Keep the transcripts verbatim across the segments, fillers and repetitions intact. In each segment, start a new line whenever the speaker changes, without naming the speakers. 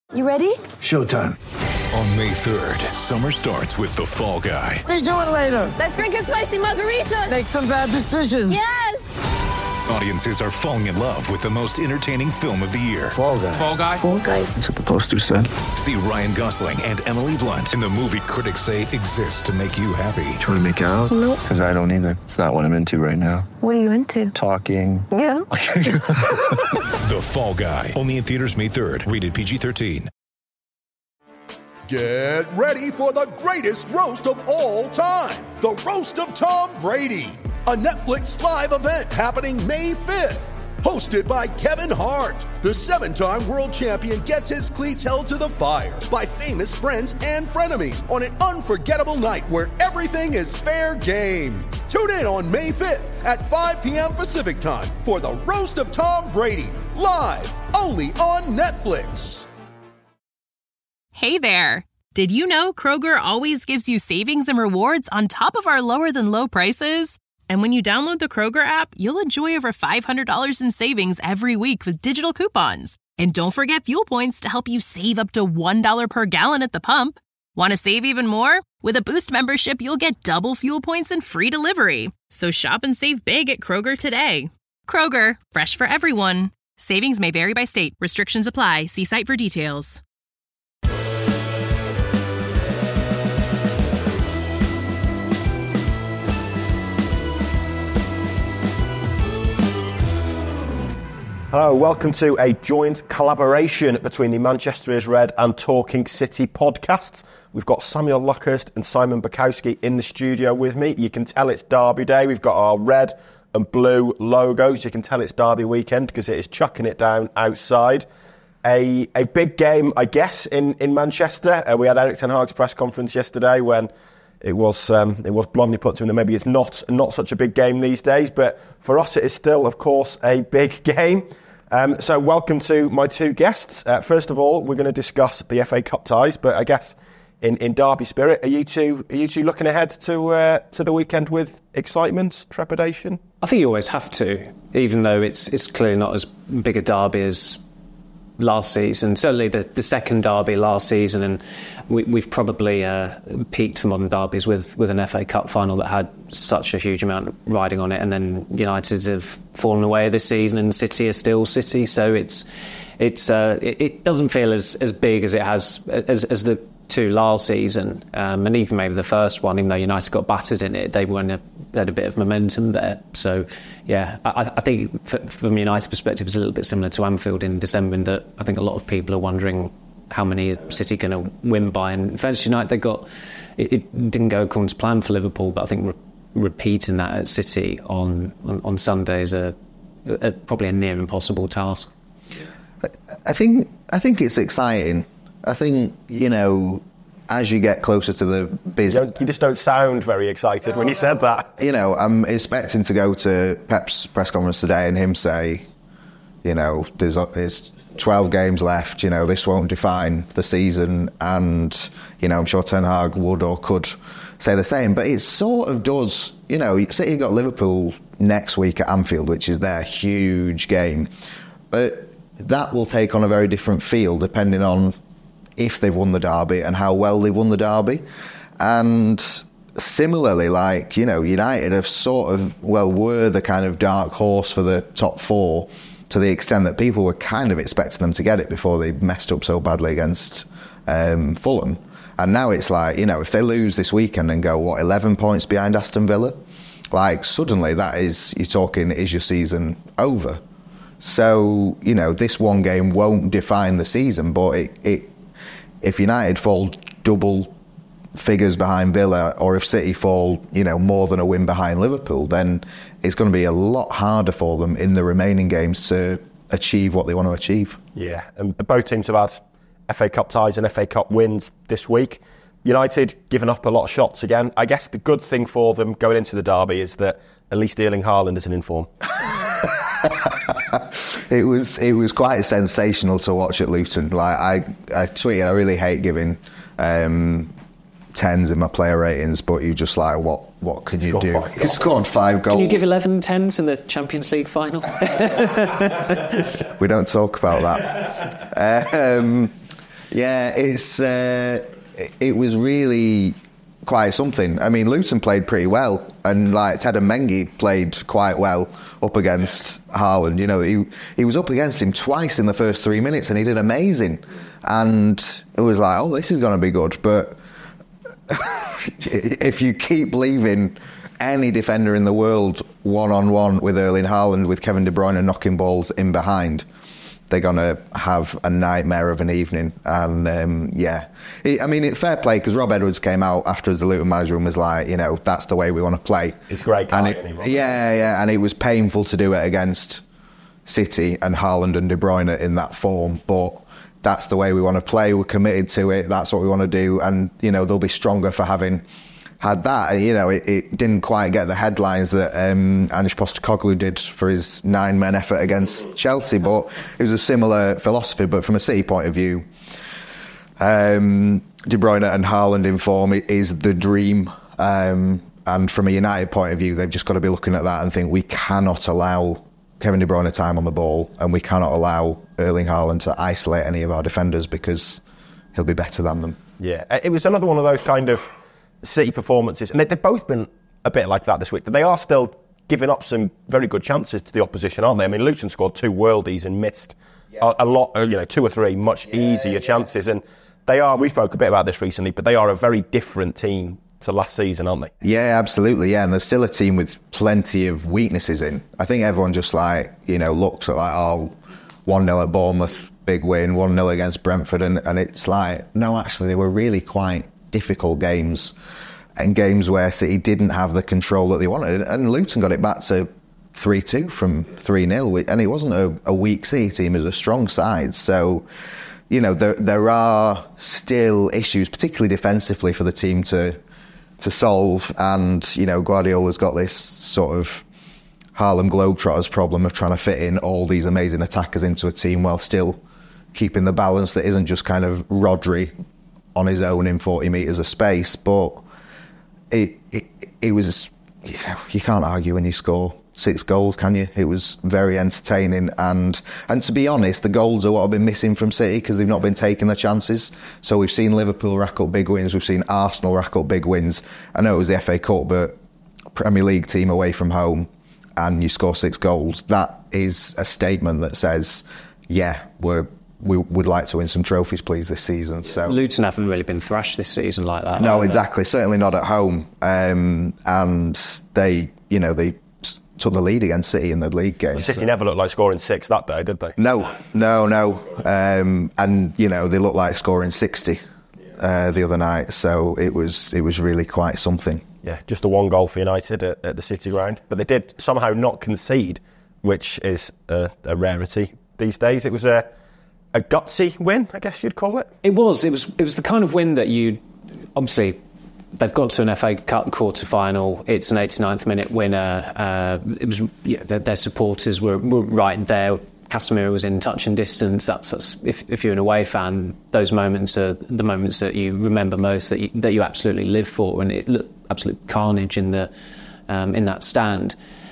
You ready?
Showtime.
On May third, summer starts with The Fall Guy.
Let's do it later.
Let's drink a spicy margarita.
Make some bad decisions.
Yes!
Audiences are falling in love with the most entertaining film of the year.
Fall Guy.
Fall Guy?
Fall Guy.
That's what the poster said.
See Ryan Gosling and Emily Blunt in the movie critics say exists to make you happy.
Trying to make it out?
Nope.
Because I don't either. It's not what I'm into right now.
What are you into?
Talking.
Yeah.
The Fall Guy. Only in theaters May third. Rated P G thirteen.
Get ready for the greatest roast of all time. The Roast of Tom Brady. A Netflix live event happening May fifth. Hosted by Kevin Hart. The seven-time world champion gets his cleats held to the fire by famous friends and frenemies on an unforgettable night where everything is fair game. Tune in on May fifth at five p.m. Pacific time for the Roast of Tom Brady. Live only on Netflix.
Hey there! Did you know Kroger always gives you savings and rewards on top of our lower-than-low prices? And when you download the Kroger app, you'll enjoy over five hundred dollars in savings every week with digital coupons. And don't forget fuel points to help you save up to one dollar per gallon at the pump. Want to save even more? With a Boost membership, you'll get double fuel points and free delivery. So shop and save big at Kroger today. Kroger, fresh for everyone. Savings may vary by state. Restrictions apply. See site for details.
Hello, welcome to a joint collaboration between the Manchester is Red and Talking City podcasts. We've got Samuel Luckhurst and Simon Bukowski in the studio with me. You can tell it's Derby Day. We've got our red and blue logos. You can tell it's Derby weekend because it is chucking it down outside. A a big game, I guess, in, in Manchester. Uh, we had Erik ten Hag's press conference yesterday when it was um, it was bluntly put to him that maybe it's not not such a big game these days, but for us it is still, of course, a big game. Um, so welcome to my two guests. Uh, first of all, we're going to discuss the F A Cup ties, but I guess in, in Derby spirit, are you two are you two looking ahead to uh, to the weekend with excitement, trepidation?
I think you always have to, even though it's it's clearly not as big a derby as last season, certainly the, the second derby last season, and we, we've probably uh, peaked for modern derbies with, with an F A Cup final that had such a huge amount riding on it, and then United have fallen away this season and City are still City, so it's it's uh, it, it doesn't feel as, as big as it has as, as the two last season, um, and even maybe the first one, even though United got battered in it, they were in a, they had a bit of momentum there. So yeah, I, I think for, from United's perspective it's a little bit similar to Anfield in December in that I think a lot of people are wondering how many City going to win by, and in fact United they got it, it didn't go according to plan for Liverpool, but I think re- repeating that at City on, on, on Sunday is a, a, probably a near impossible task.
I think I think it's exciting. I think, you know, as you get closer to the business...
You just don't sound very excited when you said that.
You know, I'm expecting to go to Pep's press conference today and him say, you know, there's, there's twelve games left, you know, this won't define the season, and, you know, I'm sure Ten Hag would or could say the same, but it sort of does, you know, City got Liverpool next week at Anfield, which is their huge game, but that will take on a very different feel depending on if they've won the derby and how well they've won the derby. And similarly, like, you know, United have sort of, well, were the kind of dark horse for the top four to the extent that people were kind of expecting them to get it before they messed up so badly against um, Fulham. And now it's like, you know, if they lose this weekend and go, what, eleven points behind Aston Villa, like, suddenly that is, you're talking, is your season over? So, you know, this one game won't define the season, but it, it if United fall double figures behind Villa, or if City fall, you know, more than a win behind Liverpool, then it's going to be a lot harder for them in the remaining games to achieve what they want to achieve.
Yeah, and both teams have had F A Cup ties and F A Cup wins this week. United given up a lot of shots again. I guess the good thing for them going into the derby is that at least Erling Haaland isn't in form.
It was it was quite sensational to watch at Luton. Like I, I tweeted, I really hate giving um, tens in my player ratings, but you just like, what what could you do? He scored five goals.
Can you give eleven tens in the Champions League final?
We don't talk about that. Um, Yeah, it's uh, it was really quite something. I mean, Luton played pretty well, and like Ted and Mengi played quite well up against Haaland. You know, he he was up against him twice in the first three minutes, and he did amazing. And it was like, oh, this is going to be good. But if you keep leaving any defender in the world one on one with Erling Haaland, with Kevin De Bruyne knocking balls in behind, they're going to have a nightmare of an evening. And, um, yeah, it, I mean, it fair play, because Rob Edwards came out after as the Luton manager and was like, you know, that's the way we want to play.
It's great.
And it, yeah, yeah, and it was painful to do it against City and Haaland and De Bruyne in that form, but that's the way we want to play. We're committed to it. That's what we want to do. And, you know, they'll be stronger for having had that. You know, it, it didn't quite get the headlines that um, Anish Postecoglou did for his nine-men effort against Chelsea, but it was a similar philosophy. But from a City point of view, um, De Bruyne and Haaland in form is the dream. Um, and from a United point of view, they've just got to be looking at that and think, we cannot allow Kevin De Bruyne time on the ball, and we cannot allow Erling Haaland to isolate any of our defenders, because he'll be better than them.
Yeah, it was another one of those kind of City performances, and they've both been a bit like that this week. They are still giving up some very good chances to the opposition, aren't they? I mean, Luton scored two worldies and missed yeah. a, a lot, you know, two or three much yeah, easier yeah. chances, and they are, we spoke a bit about this recently, but they are a very different team to last season, aren't they?
Yeah, absolutely, yeah, and there's still a team with plenty of weaknesses in. I think everyone just like, you know, looks at like, oh, one nil at Bournemouth, big win, one nil against Brentford, and, and it's like, no, actually, they were really quite difficult games, and games where City didn't have the control that they wanted, and Luton got it back to three two from three nil, and it wasn't a, a weak City team, it was a strong side. So, you know, there there are still issues, particularly defensively, for the team to to solve, and, you know, Guardiola's got this sort of Harlem Globetrotters problem of trying to fit in all these amazing attackers into a team while still keeping the balance that isn't just kind of Rodri on his own in forty metres of space. But it, it it was, you know, you can't argue when you score six goals, can you? It was very entertaining, and and to be honest, the goals are what have been missing from City, because they've not been taking the chances. So we've seen Liverpool rack up big wins, we've seen Arsenal rack up big wins. I know it was the F A Cup, but Premier League team away from home, and you score six goals. That is a statement that says, yeah, we're we would like to win some trophies, please, this season. So
Luton haven't really been thrashed this season like that.
No, exactly. Certainly not at home. Um, and they, you know, they took the lead against City in the league game.
Well, City
so.
never looked like scoring six that day, did they?
No, no, no. Um, and, you know, they looked like scoring sixty uh, the other night. So it was it was really quite something.
Yeah, just a one goal for United at, at the City ground. But they did somehow not concede, which is a, a rarity these days. It was a... a gutsy win, I guess you'd call it.
It was. It was. It was the kind of win that you, obviously, they've got to an F A Cup quarter final. It's an eighty-ninth minute winner. Uh, it was. Yeah, their, their supporters were, were right there. Casemiro was in touch and distance. That's, that's if, if you're an away fan, those moments are the moments that you remember most, that you, that you absolutely live for. And it looked absolute carnage in the um, in that stand.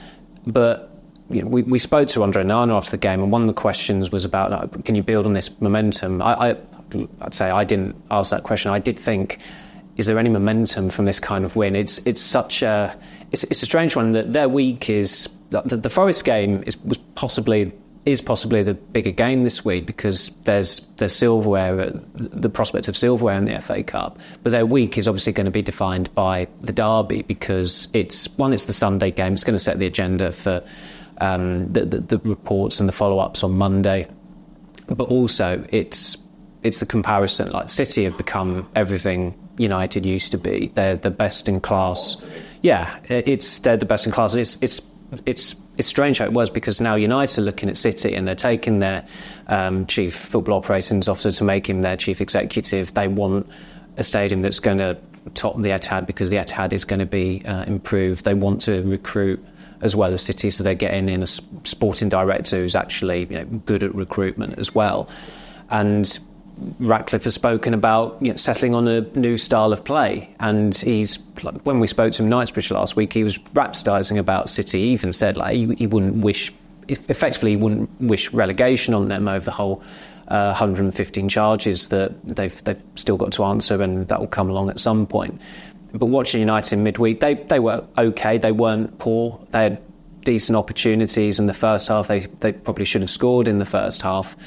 But you know, we, we spoke to Andre Nana after the game, and one of the questions was about, like, can you build on this momentum? I, I, I'd say I didn't ask that question. I did think, is there any momentum from this kind of win? It's it's such a it's, it's a strange one. That their week is the, the Forest game is was possibly is possibly the bigger game this week, because there's there's silverware, the prospect of silverware in the F A Cup, but their week is obviously going to be defined by the derby, because it's one it's the Sunday game. It's going to set the agenda for Um, the, the, the reports and the follow-ups on Monday, but also it's it's the comparison. Like, City have become everything United used to be. They're the best in class. Yeah, it's they're the best in class. It's it's it's it's strange how it was, because now United are looking at City and they're taking their um, chief football operations officer to make him their chief executive. They want a stadium that's going to top the Etihad, because the Etihad is going to be uh, improved. They want to recruit as well as City, so they're getting in a sporting director who's actually, you know, good at recruitment as well. And Ratcliffe has spoken about, you know, settling on a new style of play, and he's, when we spoke to him Knightsbridge last week, he was rhapsodising about City. He even said, like, he, he wouldn't wish, effectively he wouldn't wish relegation on them over the whole uh, one hundred fifteen charges that they've they've still got to answer, and that will come along at some point. But watching United in midweek, they they were okay. They weren't poor. They had decent opportunities in the first half. They they probably should have scored in the first half,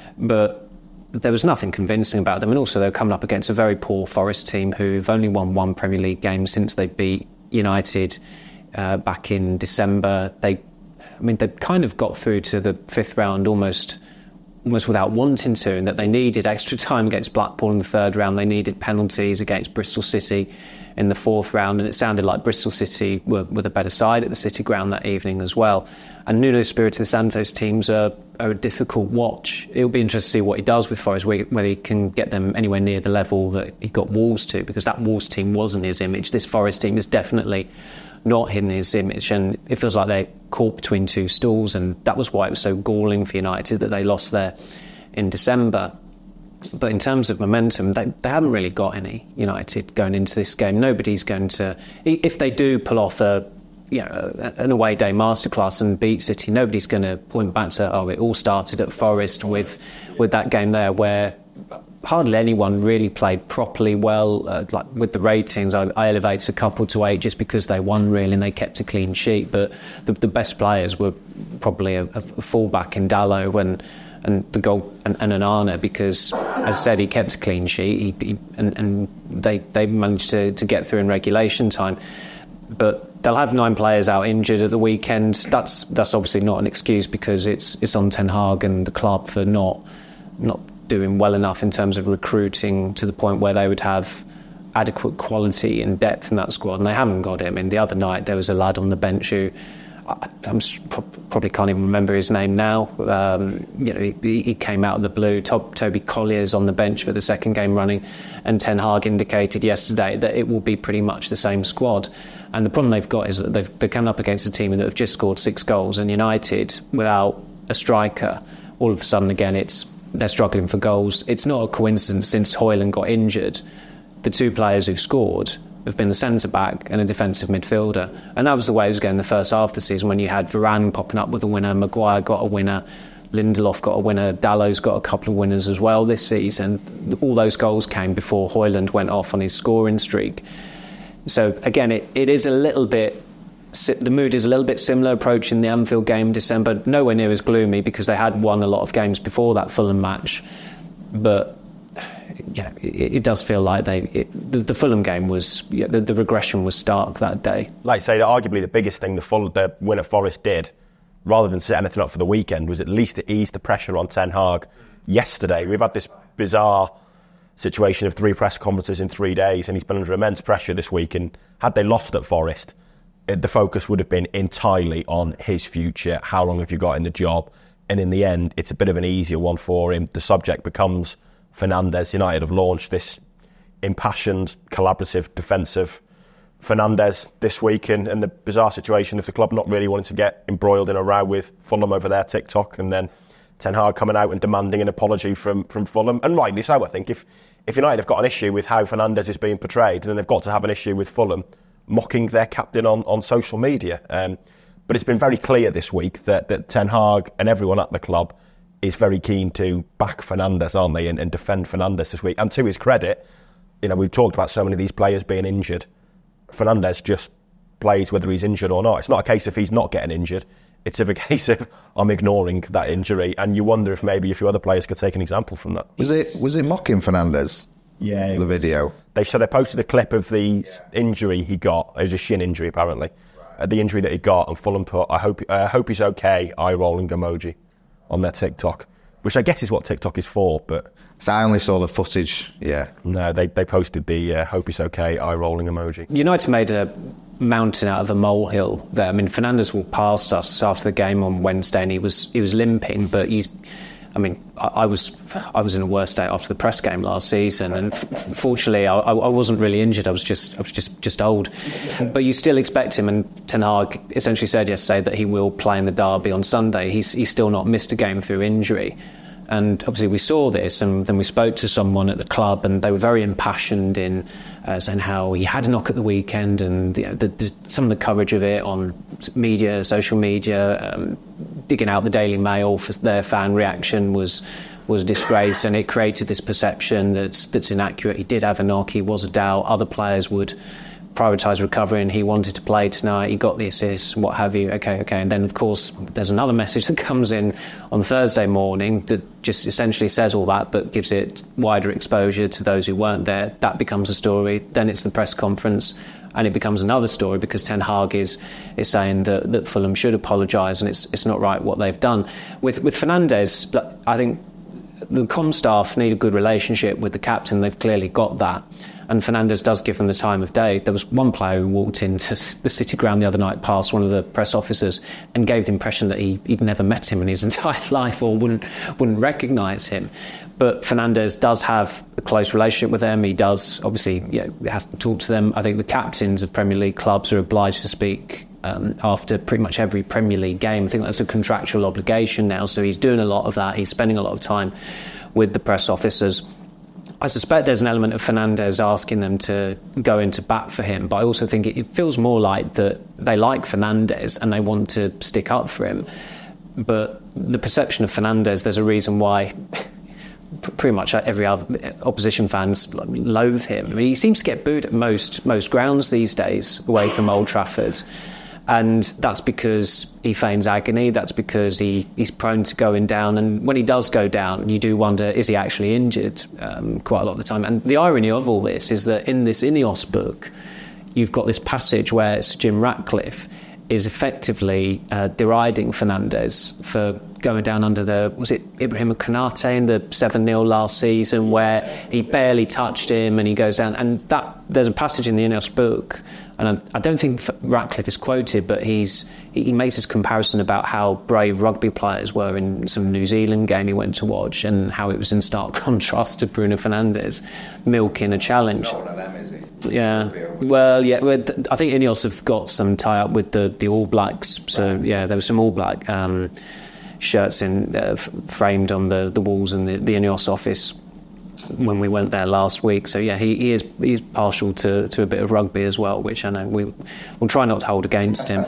but there was nothing convincing about them. And also they were coming up against a very poor Forest team who've only won one Premier League game since they beat United uh, back in December. They, I mean, they kind of got through to the fifth round almost almost without wanting to, and that they needed extra time against Blackpool in the third round. They needed penalties against Bristol City in the fourth round, and it sounded like Bristol City were, were the better side at the City Ground that evening as well. And Nuno Espirito Santo's teams are, are a difficult watch. It'll be interesting to see what he does with Forest, whether he can get them anywhere near the level that he got Wolves to, because that Wolves team wasn't his image. This Forest team is definitely not in his image, and it feels like they're caught between two stools, and that was why it was so galling for United that they lost there in December. But in terms of momentum, they, they haven't really got any, United, going into this game. Nobody's going to... If they do pull off a, you know, an away day masterclass and beat City, nobody's going to point back to, oh, it all started at Forest with, with that game there, where hardly anyone really played properly well. Uh, like with the ratings, I, I elevated a couple to eight just because they won really and they kept a clean sheet. But the, the best players were probably a, a fullback in Dalot and... and the goal and, and Onana, because, as I said, he kept a clean sheet, he, he, and, and they they managed to, to get through in regulation time. But they'll have nine players out injured at the weekend. That's that's obviously not an excuse, because it's it's on Ten Hag and the club for not not doing well enough in terms of recruiting to the point where they would have adequate quality and depth in that squad, and they haven't got it. I mean, the other night there was a lad on the bench who I I'm, probably can't even remember his name now. Um, you know, he, he came out of the blue. Tob, Toby Collier's on the bench for the second game running, and Ten Hag indicated yesterday that it will be pretty much the same squad. And the problem they've got is that they've they're coming up against a team that have just scored six goals, and United, without a striker, all of a sudden again it's they're struggling for goals. It's not a coincidence, since Højlund got injured, the two players who've scored have been the centre-back and a defensive midfielder. And that was the way it was going the first half of the season, when you had Varane popping up with a winner, Maguire got a winner, Lindelof got a winner, Dallow's got a couple of winners as well this season. All those goals came before Højlund went off on his scoring streak. So again, it, it is a little bit... The mood is a little bit similar approaching the Anfield game in December. Nowhere near as gloomy, because they had won a lot of games before that Fulham match. But... yeah, it, it does feel like they it, the, the Fulham game was yeah, the, the regression was stark that day.
Like I say, arguably the biggest thing the full the winner Forest did, rather than set anything up for the weekend, was at least to ease the pressure on Ten Hag yesterday. We've had this bizarre situation of three press conferences in three days, and he's been under immense pressure this week. And had they lost at Forest, it, the focus would have been entirely on his future. How long have you got in the job? And in the end, it's a bit of an easier one for him. The subject becomes Fernandes. United have launched this impassioned, collaborative, defensive Fernandes this week, and, and the bizarre situation of the club not really wanting to get embroiled in a row with Fulham over their TikTok, and then Ten Hag coming out and demanding an apology from, from Fulham, and rightly so. I think if, if United have got an issue with how Fernandes is being portrayed, then they've got to have an issue with Fulham mocking their captain on, on social media. Um, but it's been very clear this week that, that Ten Hag and everyone at the club is very keen to back Fernandes, aren't they, and, and defend Fernandes this week. And to his credit, you know, we've talked about so many of these players being injured. Fernandes just plays whether he's injured or not. It's not a case of he's not getting injured. It's a case of I'm ignoring that injury. And you wonder if maybe a few other players could take an example from that.
Was it was it mocking Fernandes?
Yeah.
The video.
They so they posted a clip of the yeah. injury he got. It was a shin injury, apparently. Right. Uh, the injury that he got, and Fulham put, I hope, I uh, hope he's okay, eye-rolling emoji on their TikTok, which I guess is what TikTok is for, but...
So I only saw the footage, yeah.
No, they they posted the uh, hope he's okay, eye-rolling emoji.
United made a mountain out of a molehill there. I mean, Fernandes walked past us after the game on Wednesday, and he was he was limping, but he's... I mean, I, I was I was in a worse state after the press game last season, and f- fortunately, I, I wasn't really injured. I was just I was just, just old. But you still expect him, and Ten Hag essentially said yesterday that he will play in the derby on Sunday. He's he's still not missed a game through injury, and obviously we saw this, and then we spoke to someone at the club, and they were very impassioned in uh, saying how he had a knock at the weekend, and you know, the, the, some of the coverage of it on media, social media. Um, digging out the Daily Mail for their fan reaction was was a disgrace, and it created this perception that's that's inaccurate. He did have a knock, he was a doubt, other players would prioritise recovery, and he wanted to play tonight, he got the assist, what have you, okay, okay. And then, of course, there's another message that comes in on Thursday morning that just essentially says all that, but gives it wider exposure to those who weren't there. That becomes a story. Then it's the press conference, and it becomes another story because Ten Hag is is saying that, that Fulham should apologise, and it's it's not right what they've done. With with Fernandes, I think the comm staff need a good relationship with the captain. They've clearly got that. And Fernandes does give them the time of day. There was one player who walked into the City ground the other night past one of the press officers and gave the impression that he, he'd never met him in his entire life or wouldn't wouldn't recognise him. But Fernandes does have a close relationship with them. He does, obviously, you know, has to talk to them. I think the captains of Premier League clubs are obliged to speak um, after pretty much every Premier League game. I think that's a contractual obligation now. So he's doing a lot of that. He's spending a lot of time with the press officers. I suspect there's an element of Fernandes asking them to go into bat for him, but I also think it feels more like that they like Fernandes and they want to stick up for him. But the perception of Fernandes, there's a reason why pretty much every other opposition fans loathe him. I mean, he seems to get booed at most most grounds these days away from Old Trafford. And that's because he feigns agony, that's because he, he's prone to going down. And when he does go down, you do wonder, is he actually injured um, quite a lot of the time? And the irony of all this is that in this Ineos book, you've got this passage where Sir Jim Ratcliffe is effectively uh, deriding Fernandes for going down under the, was it Ibrahim Konate in the seven nil last season where he barely touched him and he goes down. And that there's a passage in the Ineos book, and I, I don't think Ratcliffe is quoted, but he's he makes this comparison about how brave rugby players were in some New Zealand game he went to watch and how it was in stark contrast to Bruno Fernandes milking a challenge.
Not one of them, is he?
Yeah, well, yeah. I think Ineos have got some tie-up with the, the All Blacks. So, yeah, there was some All Black um, shirts in uh, f- framed on the, the walls in the, the Ineos office when we went there last week. So, yeah, he, he is he's partial to, to a bit of rugby as well, which I know we, we'll try not to hold against him.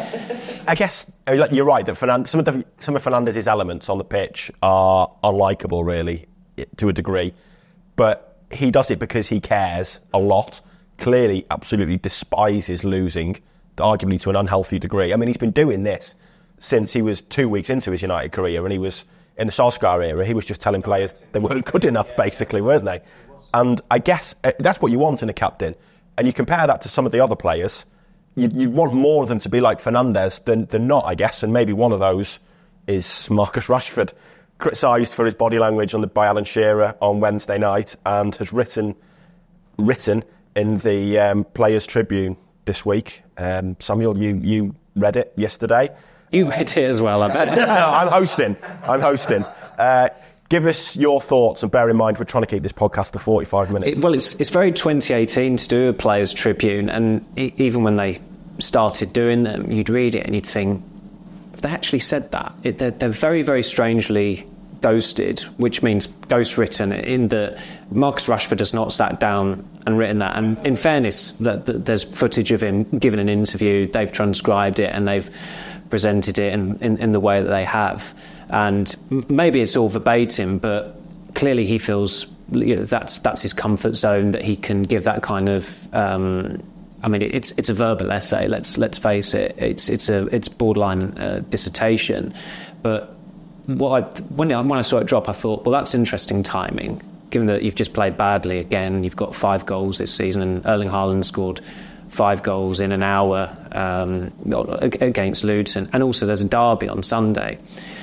I guess you're right that Fernand- some of the, some of Fernandes' elements on the pitch are unlikable, really, to a degree. But he does it because he cares a lot. Clearly, absolutely despises losing, arguably to an unhealthy degree. I mean, he's been doing this since he was two weeks into his United career, and he was in the Solskjaer era. He was just telling players they weren't good enough, basically, weren't they? And I guess that's what you want in a captain. And you compare that to some of the other players, you, you want more of them to be like Fernandes than, than not, I guess. And maybe one of those is Marcus Rashford, criticised for his body language on the, by Alan Shearer on Wednesday night, and has written written in the um, Players' Tribune this week. Um, Samuel, you, you read it yesterday.
You read it as well, I bet.
I'm hosting. I'm hosting. Uh, give us your thoughts, and bear in mind we're trying to keep this podcast to forty-five minutes.
It, well, it's it's very twenty eighteen to do a Players' Tribune, and it, even when they started doing them, you'd read it and you'd think, if they actually said that, it, they're, they're very, very strangely ghosted, which means ghost written, in that Marcus Rashford has not sat down and written that. And in fairness, that, that there's footage of him giving an interview, they've transcribed it and they've presented it in, in, in the way that they have. And maybe it's all verbatim, but clearly he feels, you know, that's that's his comfort zone, that he can give that kind of um, I mean, it's it's a verbal essay. Let's let's face it. It's it's a it's borderline uh, dissertation. But what I, when I, when I saw it drop, I thought, well, that's interesting timing. Given that you've just played badly again, you've got five goals this season, and Erling Haaland scored five goals in an hour um, against Luton, and also there's a derby on Sunday.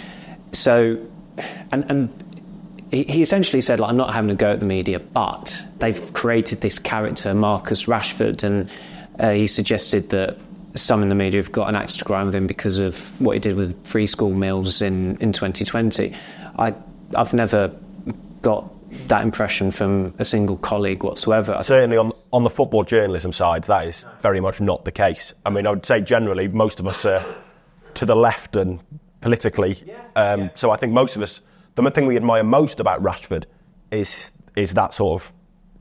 So, and and. He essentially said, like, I'm not having a go at the media, but they've created this character, Marcus Rashford, and uh, he suggested that some in the media have got an axe to grind with him because of what he did with free school meals in, in twenty twenty. I, I've never got that impression from a single colleague whatsoever.
Certainly on on the football journalism side, that is very much not the case. I mean, I would say generally most of us are to the left and politically, um, so I think most of us... The thing we admire most about Rashford is is that sort of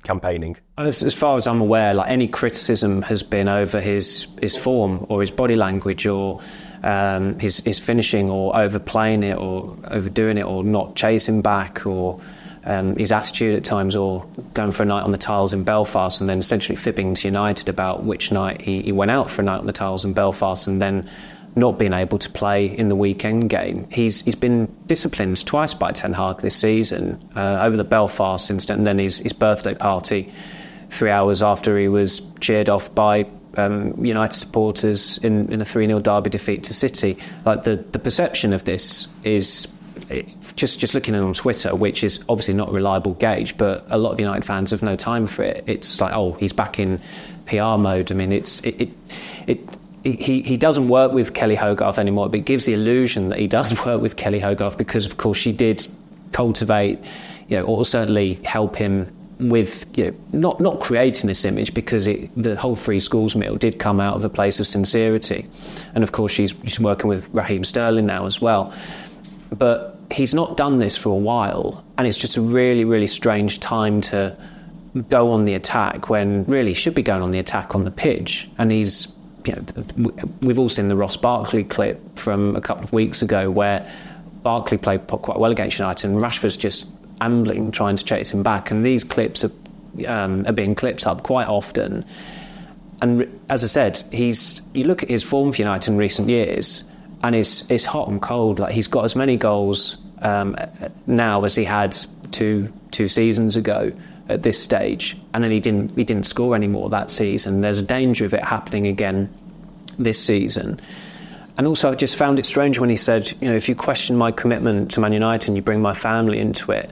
campaigning?
As, as far as I'm aware, like any criticism has been over his his form or his body language or um, his his finishing or overplaying it or overdoing it or not chasing back or um, his attitude at times or going for a night on the tiles in Belfast and then essentially fibbing to United about which night he, he went out for a night on the tiles in Belfast and then not being able to play in the weekend game. He's he's been disciplined twice by Ten Hag this season, uh, over the Belfast incident and then his, his birthday party three hours after he was cheered off by um, United supporters in, in a three nil derby defeat to City. Like the, the perception of this is, just just looking at it on Twitter, which is obviously not a reliable gauge, but a lot of United fans have no time for it. It's like, oh, he's back in P R mode. I mean, it's it it. it He he doesn't work with Kelly Hogarth anymore, but it gives the illusion that he does work with Kelly Hogarth because, of course, she did cultivate, you know, or certainly help him with, you know, not not creating this image because it, the whole Free Schools meal did come out of a place of sincerity, and of course she's she's working with Raheem Sterling now as well, but he's not done this for a while, and it's just a really really strange time to go on the attack when really should be going on the attack on the pitch, and he's. You know, we've all seen the Ross Barkley clip from a couple of weeks ago where Barkley played quite well against United and Rashford's just ambling, trying to chase him back. And these clips are, um, are being clipped up quite often. And as I said, he's you look at his form for United in recent years and it's, it's hot and cold. Like he's got as many goals um, now as he had two two seasons ago at this stage, and then he didn't he didn't score anymore that season. There's a danger of it happening again this season. And also I just found it strange when he said, you know, if you question my commitment to Man United and you bring my family into it.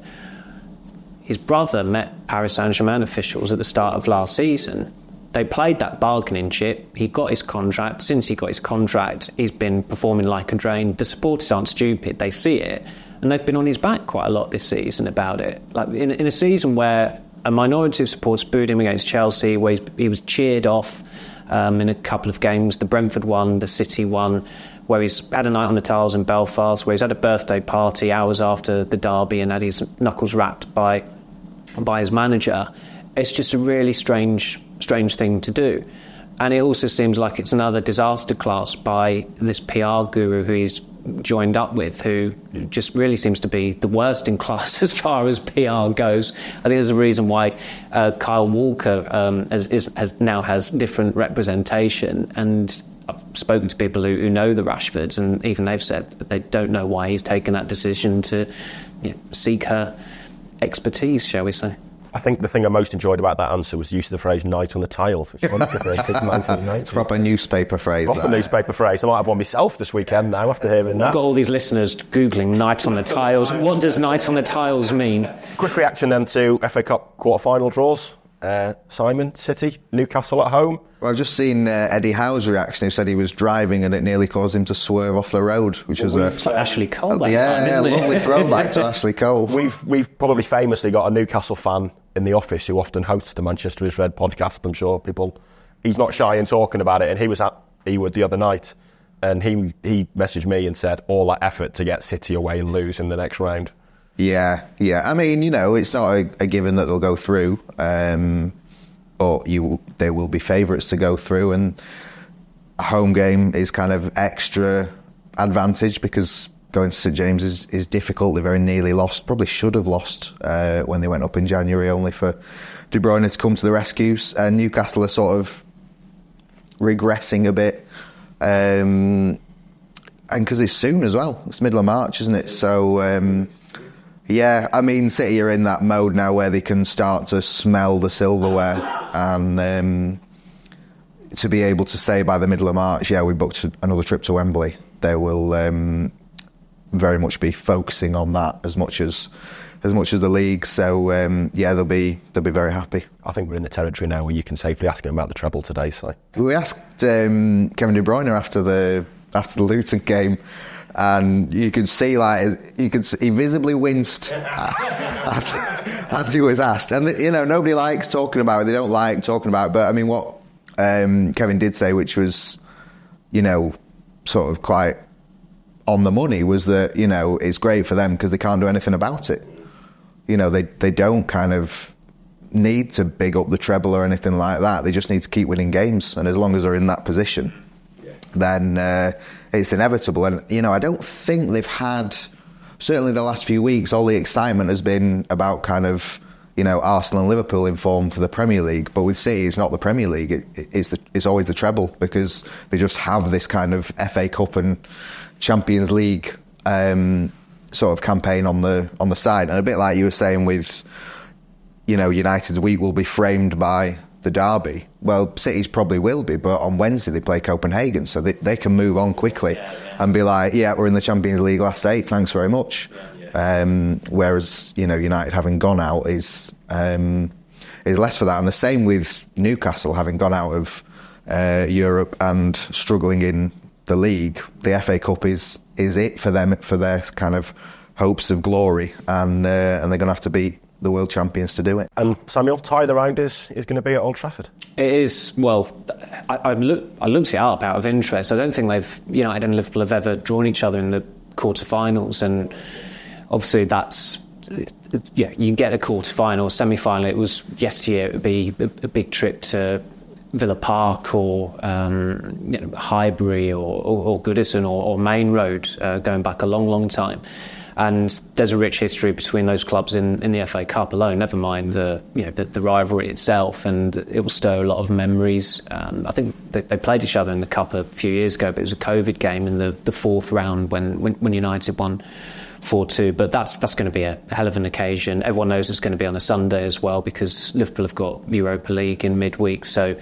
His brother met Paris Saint-Germain officials at the start of last season. They played that bargaining chip. He got his contract. Since he got his contract, he's been performing like a drain. The supporters aren't stupid. They see it. And they've been on his back quite a lot this season about it. Like in, in a season where a minority of supporters booed him against Chelsea, where he's, he was cheered off um, in a couple of games, the Brentford one, the City one, where he's had a night on the tiles in Belfast, where he's had a birthday party hours after the derby and had his knuckles rapped by by his manager. It's just a really strange, strange thing to do. And it also seems like it's another disaster class by this P R guru who he's joined up with, who just really seems to be the worst in class as far as P R goes. I think there's a reason why uh, Kyle Walker um, has, is, has now has different representation. And I've spoken to people who, who know the Rashfords, and even they've said that they don't know why he's taken that decision to, you know, seek her expertise, shall we say.
I think the thing I most enjoyed about that answer was the use of the phrase "night on the tiles," which is wonderful for a
It's a proper newspaper phrase.
Proper
that.
newspaper phrase. I might have one myself this weekend now after hearing that.
I've got all these listeners Googling "night on the tiles." What does "night on the tiles" mean?
Quick reaction then to F A Cup quarter-final draws. Uh, Simon, City, Newcastle at home.
Well, I've just seen uh, Eddie Howe's reaction, who said he was driving and it nearly caused him to swerve off the road, which was a...
It's like Ashley Cole that
yeah,
time, isn't
yeah,
it?
lovely throwback to Ashley Cole.
We've we've probably famously got a Newcastle fan in the office who often hosts the Manchester is Red podcast. I'm sure people... He's not shy in talking about it, and he was at Ewood the other night, and he he messaged me and said all that effort to get City away and lose in the next round.
Yeah, yeah. I mean, you know, it's not a, a given that they'll go through, um, but you will, they will be favourites to go through, and a home game is kind of extra advantage because going to St James is, is difficult. They very nearly lost, probably should have lost uh, when they went up in January, only for De Bruyne to come to the rescues. And Newcastle are sort of regressing a bit. Um, and because it's soon as well. It's middle of March, isn't it? So, um, yeah, I mean, City are in that mode now where they can start to smell the silverware. And um, to be able to say by the middle of March, yeah, we booked another trip to Wembley, they will um, very much be focusing on that as much as as much as the league. So, um, yeah, they'll be they'll be very happy.
I think we're in the territory now where you can safely ask him about the treble today. So
we asked um, Kevin De Bruyne after the after the Luton game, and you could see like you could see, he visibly winced as, as he was asked. And you know, nobody likes talking about it. They don't like talking about it. But I mean, what um, Kevin did say, which was, you know, sort of quite on the money, was that, you know, it's great for them because they can't do anything about it. You know, they they don't kind of need to big up the treble or anything like that. They just need to keep winning games, and as long as they're in that position, yeah. then uh, it's inevitable. And you know, I don't think they've had, certainly the last few weeks, all the excitement has been about kind of, you know, Arsenal and Liverpool in form for the Premier League. But with City, it's not the Premier League; it, it's the, it's always the treble, because they just have this kind of F A Cup and Champions League um, sort of campaign on the on the side. And a bit like you were saying with, you know, United's week will be framed by the derby. Well, City's probably will be, but on Wednesday they play Copenhagen, so they, they can move on quickly yeah, yeah. and be like, yeah, we're in the Champions League last eight, thanks very much. Yeah, yeah. Um, whereas, you know, United having gone out is um, is less for that. And the same with Newcastle having gone out of uh, Europe and struggling in the league. The F A Cup is is it for them, for their kind of hopes of glory, and uh, and they're going to have to beat the world champions to do it.
And Samuel, tie the round is, is going to be at Old Trafford.
It is. Well, I, I, look, I looked it up out of interest. I don't think they've United and Liverpool have ever drawn each other in the quarterfinals, and obviously that's, yeah, you can get a quarter-final, semi-final. It was yesteryear. It would be a, a big trip to Villa Park or um, you know, Highbury or, or, or Goodison or, or Main Road, uh, going back a long, long time. And there's a rich history between those clubs in, in the F A Cup alone, never mind the you know the, the rivalry itself, and it will stir a lot of memories. Um, I think they, they played each other in the Cup a few years ago, but it was a COVID game in the, the fourth round when, when, when United won four two. But that's that's going to be a hell of an occasion. Everyone knows it's going to be on a Sunday as well, because Liverpool have got the Europa League in midweek, so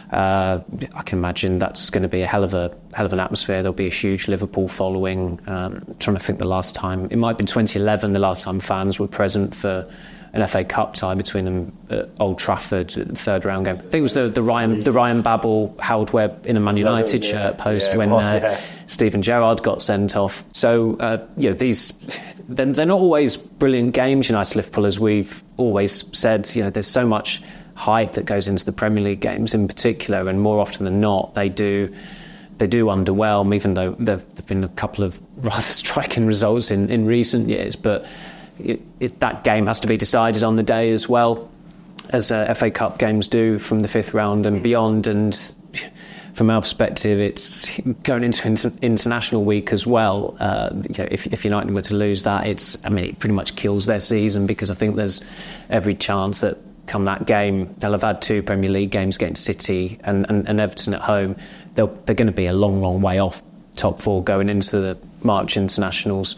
Uh, I can imagine that's going to be a hell of a hell of an atmosphere. There'll be a huge Liverpool following. Um, trying to think the last time, it might have been twenty eleven, the last time fans were present for an F A Cup tie between them at Old Trafford, third round game. I think it was the, the Ryan the Ryan Babel, Howard Webb in a Man United yeah, shirt post yeah, when was, uh, yeah. Steven Gerrard got sent off. So uh, you know, these they're, they're not always brilliant games. United Liverpool, as we've always said, you know, there's so much hype that goes into the Premier League games in particular, and more often than not they do they do underwhelm, even though there have been a couple of rather striking results in, in recent years. But it, it, that game has to be decided on the day as well, as uh, F A Cup games do from the fifth round and beyond. And from our perspective, it's going into inter- international week as well. Uh, you know, if, if United were to lose that, it's I mean it pretty much kills their season, because I think there's every chance that come that game, they'll have had two Premier League games against City and, and, and Everton at home. They'll, they're going to be a long, long way off top four going into the March internationals.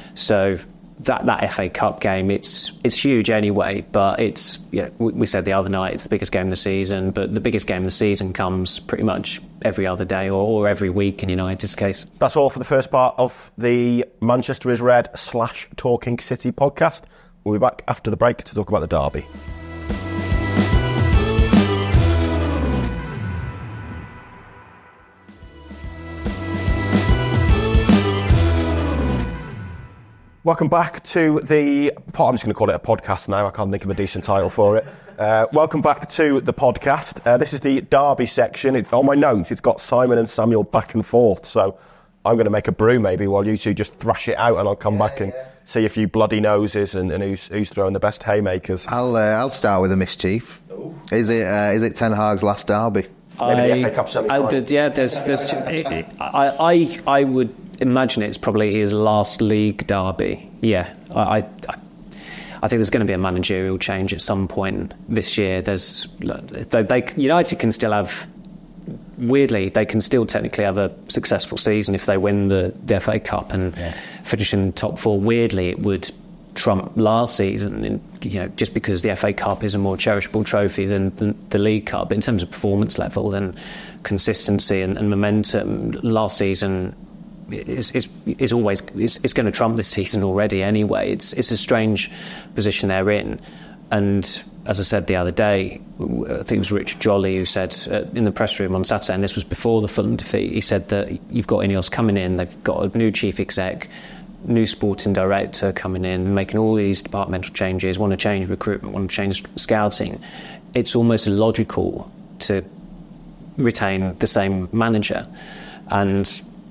So that that F A Cup game, it's it's huge anyway. But it's you know, we, we said the other night it's the biggest game of the season. But the biggest game of the season comes pretty much every other day or, or every week in United's case.
That's all for the first part of the Manchester is Red slash Talking City podcast. We'll be back after the break to talk about the derby. Welcome back to the... I'm just going to call it a podcast now. I can't think of a decent title for it. Uh, welcome back to the podcast. Uh, this is the derby section. It's, on my notes, it's got Simon and Samuel back and forth. So I'm going to make a brew maybe while you two just thrash it out, and I'll come yeah, back and yeah. see a few bloody noses and, and who's, who's throwing the best haymakers.
I'll uh, I'll start with a mischief. Ooh. Is it uh, is it Ten Hag's last derby?
I, Maybe the F A Cup semi-final. I, yeah, there's, there's. I, I, I would imagine it's probably his last league derby. Yeah, I, I, I think there's going to be a managerial change at some point this year. There's, they, they, United can still have. Weirdly, they can still technically have a successful season if they win the, the F A Cup and yeah. finish in the top four. Weirdly, it would trump last season, in, you know, just because the F A Cup is a more cherishable trophy than, than the League Cup. But in terms of performance level and consistency and, and momentum, last season is is, is always is, is going to trump this season already. Anyway, it's it's a strange position they're in, and as I said the other day, I think it was Richard Jolly who said uh, in the press room on Saturday, and this was before the Fulham defeat. He said that you've got Ineos coming in, they've got a new chief exec, new sporting director coming in, making all these departmental changes, want to change recruitment, want to change scouting. It's almost illogical to retain the same manager, and that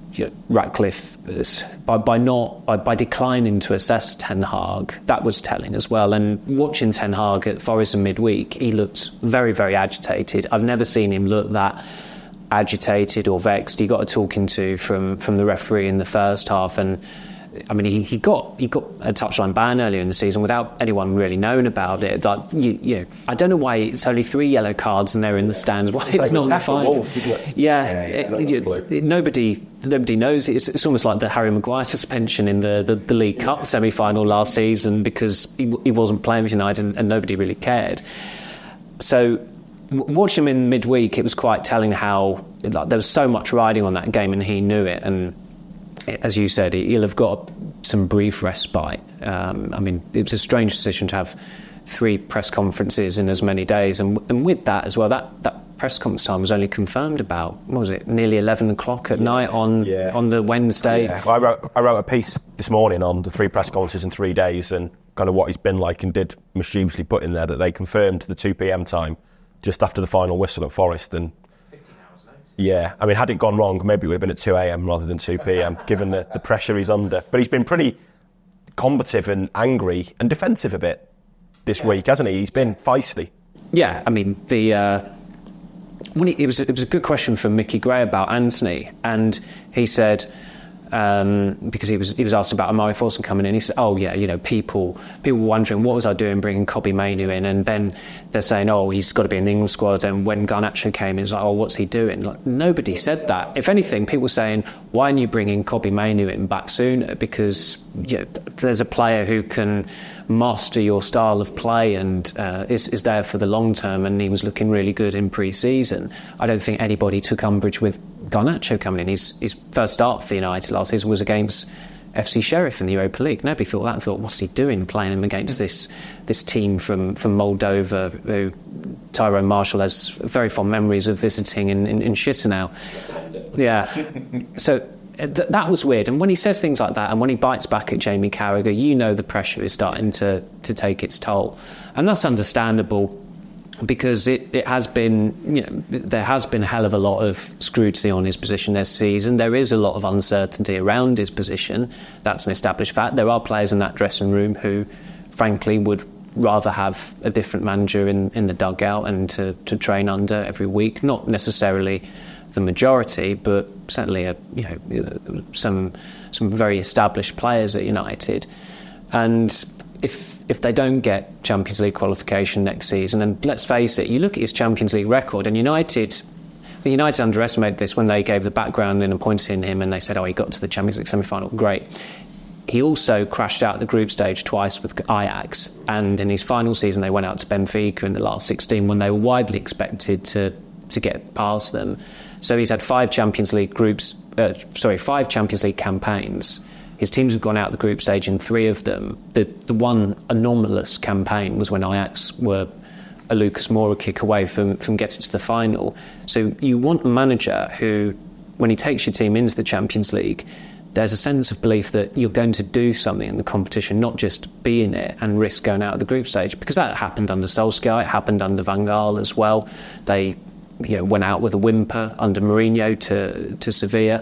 you know, Ratcliffe, is, by, by not by, by declining to assess Ten Hag, that was telling as well. And watching Ten Hag at Forest in midweek, he looked very, very agitated. I've never seen him look that agitated or vexed. He got a talking to from, from the referee in the first half, and I mean, he, he got he got a touchline ban earlier in the season without anyone really knowing about it. Like, you, you know, I don't know why it's only three yellow cards and they're in the stands. Why it's, it's like not five? Wolf, isn't it? Yeah, yeah, yeah it, it, it, nobody nobody knows. It's, it's almost like the Harry Maguire suspension in the, the, the League Cup semi-final last season because he, he wasn't playing with United and, and nobody really cared. So watching him in midweek, it was quite telling how like, there was so much riding on that game and he knew it. And as you said, he'll have got some brief respite. Um, I mean, it was a strange decision to have three press conferences in as many days. And, and with that as well, that, that press conference time was only confirmed about, what was it, nearly eleven o'clock at yeah. night on yeah. on the Wednesday.
Yeah. Well, I wrote, I wrote a piece this morning on the three press conferences in three days and kind of what he's been like, and did mischievously put in there that they confirmed the two p.m. time just after the final whistle at Forest. And yeah, I mean, had it gone wrong, maybe it would have been at two a.m. rather than two p.m, given the, the pressure he's under. But he's been pretty combative and angry and defensive a bit this yeah. week, hasn't he? He's been feisty.
Yeah, I mean, the uh, when he, it was it was a good question from Mickey Gray about Anthony, and he said, um, because he was he was asked about Amari Forson coming in, he said, oh yeah, you know, people people were wondering what was I doing bringing Kobbie Mainoo in, and then they're saying, oh, he's got to be in the England squad, and when Garnacho came in, it's like, oh, what's he doing? Like, nobody said that. If anything, people were saying, why aren't you bringing Kobbie Mainoo in back sooner? Because you know, there's a player who can master your style of play and uh, is, is there for the long term, and he was looking really good in pre-season. I don't think anybody took umbrage with Garnacho coming in. His, his first start for United last season was against F C Sheriff in the Europa League. Nobody thought that and thought, what's he doing playing him against this this team from, from Moldova, who Tyrone Marshall has very fond memories of visiting in, in, in Chisinau. Yeah. So th- that was weird. And when he says things like that, and when he bites back at Jamie Carragher, you know the pressure is starting to, to take its toll. And that's understandable, because it, it has been, you know, there has been a hell of a lot of scrutiny on his position this season. There is a lot of uncertainty around his position. That's an established fact. There are players in that dressing room who, frankly, would rather have a different manager in, in the dugout and to, to train under every week. Not necessarily the majority, but certainly a, you know, some some very established players at United. And if if they don't get Champions League qualification next season, and let's face it, you look at his Champions League record, and United, United underestimated this when they gave the background in appointing him, and they said, oh, he got to the Champions League semi-final, great. He also crashed out the group stage twice with Ajax, and in his final season they went out to Benfica in the last sixteen when they were widely expected to to get past them. So he's had five Champions League groups, uh, sorry, five Champions League campaigns. His teams have gone out the group stage in three of them. The the one anomalous campaign was when Ajax were a Lucas Moura kick away from, from getting to the final. So you want a manager who, when he takes your team into the Champions League, there's a sense of belief that you're going to do something in the competition, not just be in it and risk going out of the group stage. Because that happened under Solskjaer, it happened under Van Gaal as well. They you know, went out with a whimper under Mourinho to, to Sevilla.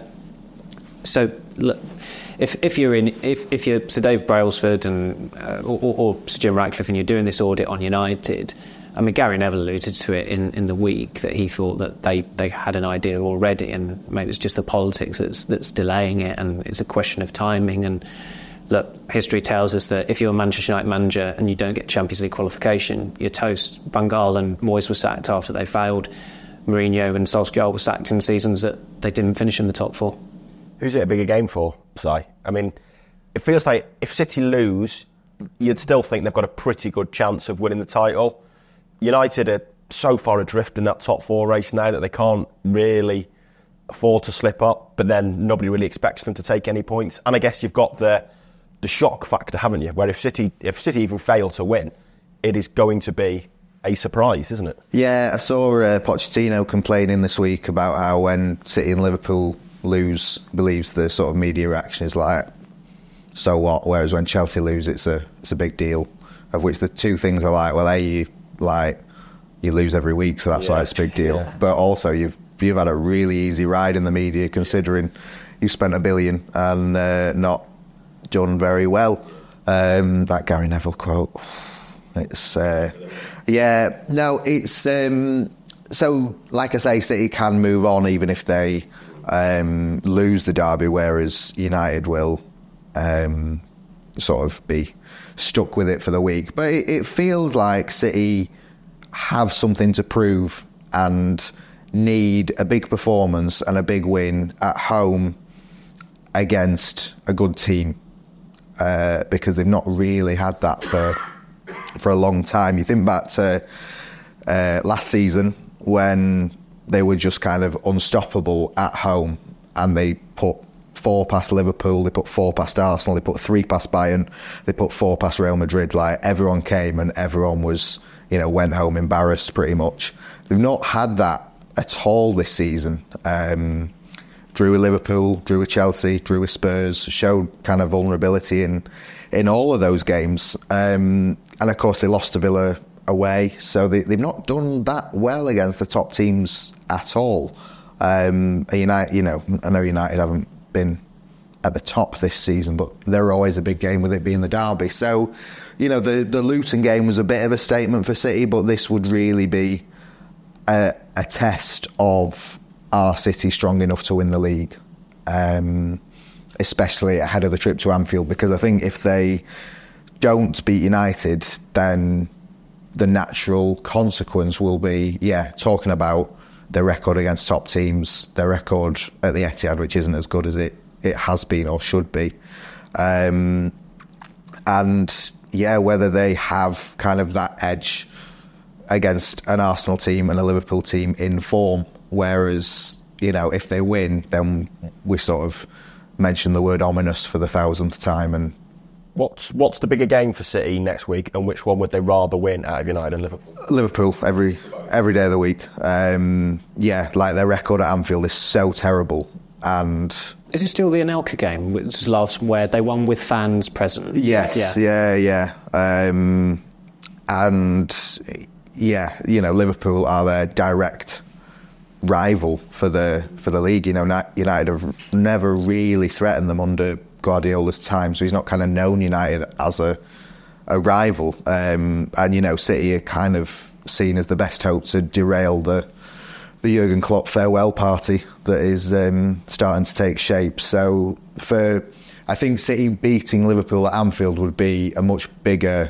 So look, If if you're in if, if you're Sir Dave Brailsford and uh, or, or Sir Jim Ratcliffe and you're doing this audit on United, I mean Gary Neville alluded to it in, in the week that he thought that they, they had an idea already, and maybe it's just the politics that's that's delaying it, and it's a question of timing. And look, history tells us that if you're a Manchester United manager and you don't get Champions League qualification, you're toast. Van Gaal and Moyes were sacked after they failed. Mourinho and Solskjaer were sacked in seasons that they didn't finish in the top four.
Who's it a bigger game for, Si? I mean, it feels like if City lose, you'd still think they've got a pretty good chance of winning the title. United are so far adrift in that top four race now that they can't really afford to slip up, but then nobody really expects them to take any points. And I guess you've got the the shock factor, haven't you? Where if City if City even fail to win, it is going to be a surprise, isn't it?
Yeah, I saw uh, Pochettino complaining this week about how when City and Liverpool lose, believes the sort of media reaction is like, so what? Whereas when Chelsea lose, it's a it's a big deal. Of which the two things are like, well, A, you like you lose every week, so that's yeah. why it's a big deal. Yeah. But also you've you've had a really easy ride in the media, considering you've spent a billion and uh, not done very well. Um, that Gary Neville quote. It's uh, yeah, no, it's um, so. Like I say, City can move on even if they um, lose the derby, whereas United will um, sort of be stuck with it for the week. But it, it feels like City have something to prove and need a big performance and a big win at home against a good team, uh, because they've not really had that for for a long time. You think back to uh, last season when they were just kind of unstoppable at home, and they put four past Liverpool, they put four past Arsenal, they put three past Bayern, they put four past Real Madrid. Like, everyone came and everyone was, you know, went home embarrassed pretty much. They've not had that at all this season. Um, drew with Liverpool, drew with Chelsea, drew with Spurs, showed kind of vulnerability in in all of those games. Um, and of course they lost to Villa away, so they, they've not done that well against the top teams at all. Um, United, you know, I know United haven't been at the top this season, but they're always a big game with it being the derby. So, you know, the, the Luton game was a bit of a statement for City, but this would really be a, a test of, are City strong enough to win the league? Um, especially ahead of the trip to Anfield, because I think if they don't beat United, then the natural consequence will be, yeah, talking about their record against top teams, their record at the Etihad, which isn't as good as it, it has been or should be. Um, and, yeah, whether they have kind of that edge against an Arsenal team and a Liverpool team in form, whereas, you know, if they win, then we sort of mention the word ominous for the thousandth time. And
What's what's the bigger game for City next week, and which one would they rather win out of United and Liverpool?
Liverpool every every day of the week. Um, yeah, like their record at Anfield is so terrible. And
is it still the Anelka game, which was last, where they won with fans present?
Yes, yeah, yeah. yeah. Um, and yeah, you know, Liverpool are their direct rival for the for the league. You know, United have never really threatened them under Guardiola's time, so he's not kind of known United as a a rival. Um, and, you know, City are kind of seen as the best hope to derail the the Jurgen Klopp farewell party that is um, starting to take shape. So for, I think City beating Liverpool at Anfield would be a much bigger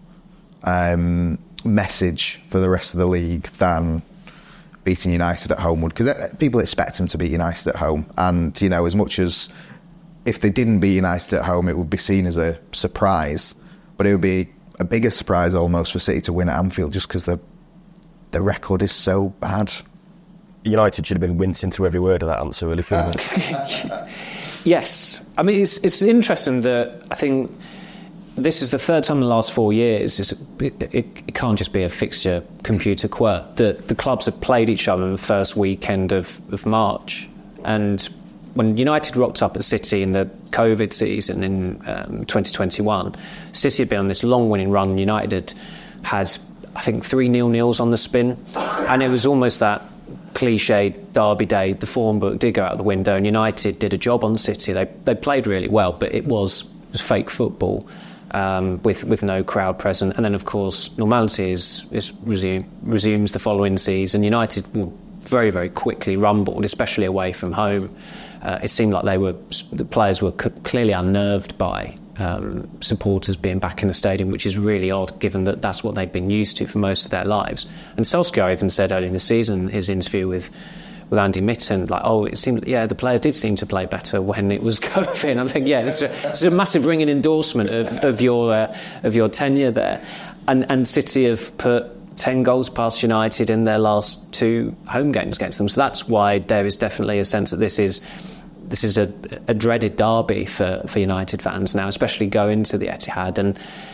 um, message for the rest of the league than beating United at home would, because people expect them to beat United at home. And, you know, as much as if they didn't beat United at home, it would be seen as a surprise, but it would be a bigger surprise almost for City to win at Anfield, just because the the record is so bad.
United should have been wincing through every word of that answer, really.
Uh, yes. I mean, it's it's interesting that I think this is the third time in the last four years. It's, it, it, it can't just be a fixture computer quirk that the clubs have played each other the first weekend of, of March. And when United rocked up at City in the COVID season in um, twenty twenty-one, City had been on this long winning run. United had, had I think, three nil-nils on the spin. And it was almost that cliched derby day. The form book did go out the window, and United did a job on City. They they played really well, but it was, it was fake football um, with with no crowd present. And then, of course, normality is, is resume, resumes the following season. United very, very quickly rumbled, especially away from home. Uh, it seemed like they were the players were c- clearly unnerved by um, supporters being back in the stadium, which is really odd, given that that's what they'd been used to for most of their lives. And Solskjaer even said earlier in the season, his interview with with Andy Mitten, like, oh, it seemed, yeah, the players did seem to play better when it was COVID. I think, yeah, it's a, it's a massive ringing endorsement of, of your uh, of your tenure there. And and City have put ten goals past United in their last two home games against them. So that's why there is definitely a sense that this is this is a, a dreaded derby for, for United fans now, especially going to the Etihad. And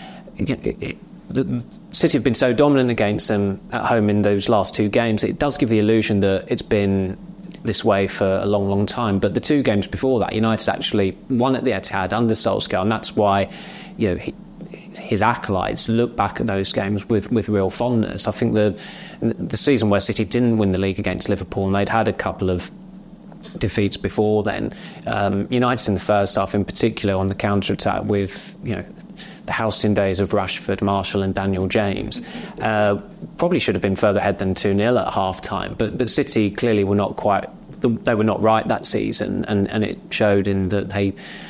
it, it, the City have been so dominant against them at home in those last two games. It does give the illusion that it's been this way for a long, long time. But the two games before that, United actually won at the Etihad under Solskjaer, and that's why, you know, he, his acolytes look back at those games with, with real fondness. I think the the season where City didn't win the league against Liverpool, and they'd had a couple of defeats before then. Um, United in the first half, in particular, on the counter-attack with, you know, the halcyon days of Rashford, Marshall and Daniel James, uh, probably should have been further ahead than two nil at half-time. But, but City clearly were not quite, they were not right that season, and, and it showed in that they,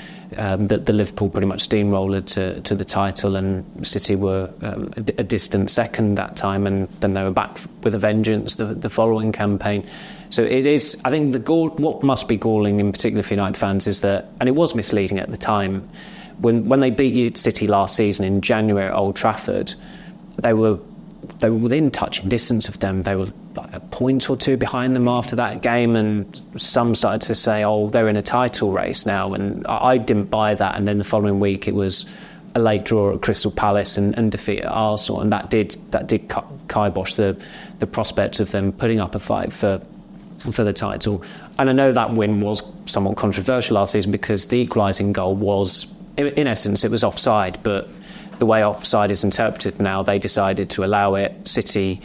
um, that the Liverpool pretty much steamrolled to, to the title, and City were um, a, a distant second that time, and then they were back with a vengeance the, the following campaign. So it is, I think, the gall, what must be galling in particular for United fans is that, and it was misleading at the time, When when they beat City last season in January at Old Trafford, they were they were within touching distance of them. They were like a point or two behind them after that game, and some started to say, "Oh, they're in a title race now." And I didn't buy that. And then the following week, it was a late draw at Crystal Palace and, and defeat at Arsenal, and that did that did kibosh the the prospect of them putting up a fight for. for the title. And I know that win was somewhat controversial last season because the equalising goal was, in essence, it was offside, but the way offside is interpreted now, they decided to allow it. City,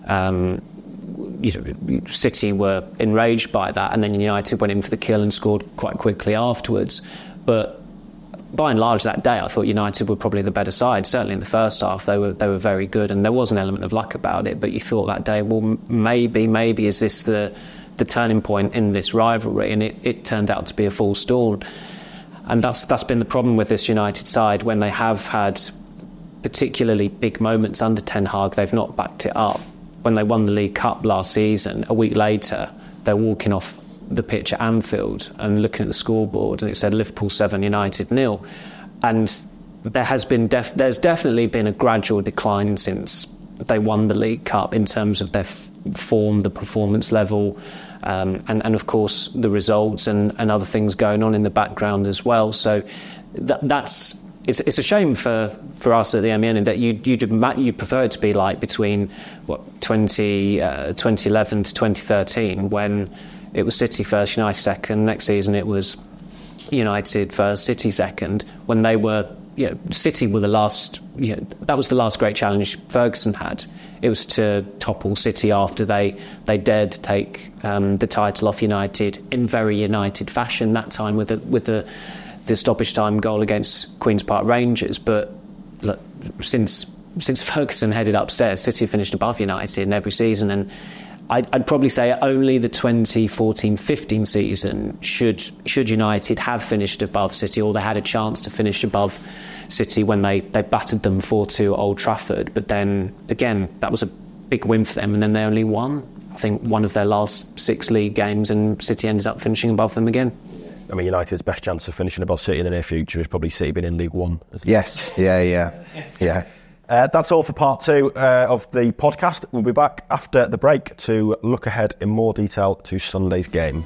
um, you know, City were enraged by that, and then United went in for the kill and scored quite quickly afterwards. But by and large, that day, I thought United were probably the better side. Certainly in the first half, they were they were very good, and there was an element of luck about it. But you thought that day, well, maybe, maybe is this the the turning point in this rivalry? And it, it turned out to be a full stall. And that's that's been the problem with this United side. When they have had particularly big moments under Ten Hag, they've not backed it up. When they won the League Cup last season, a week later, they're walking off the pitch at Anfield and looking at the scoreboard, and it said Liverpool seven, United nil. And there has been def- there's definitely been a gradual decline since they won the League Cup in terms of their f- form, the performance level, um, and, and of course the results and, and other things going on in the background as well. So th- that's it's it's a shame for, for us at the M E N in that you you'd you prefer it to be like between what twenty, uh, twenty eleven to twenty thirteen, when it was City first, United second. Next season it was United first, City second. When they were, you know, City were the last, you know, that was the last great challenge Ferguson had. It was to topple City after they, they dared to take um, the title off United in very United fashion, that time with the, with the, the stoppage time goal against Queen's Park Rangers. But look, since since Ferguson headed upstairs, City finished above United in every season, and I'd, I'd probably say only the twenty fourteen fifteen season should should United have finished above City, or they had a chance to finish above City when they, they battered them four two at Old Trafford. But then, again, that was a big win for them, and then they only won, I think, one of their last six league games, and City ended up finishing above them again.
I mean, United's best chance of finishing above City in the near future is probably City being in League One.
Yes, yeah, yeah, yeah.
Uh, that's all for part two uh, of the podcast. We'll be back after the break to look ahead in more detail to Sunday's game.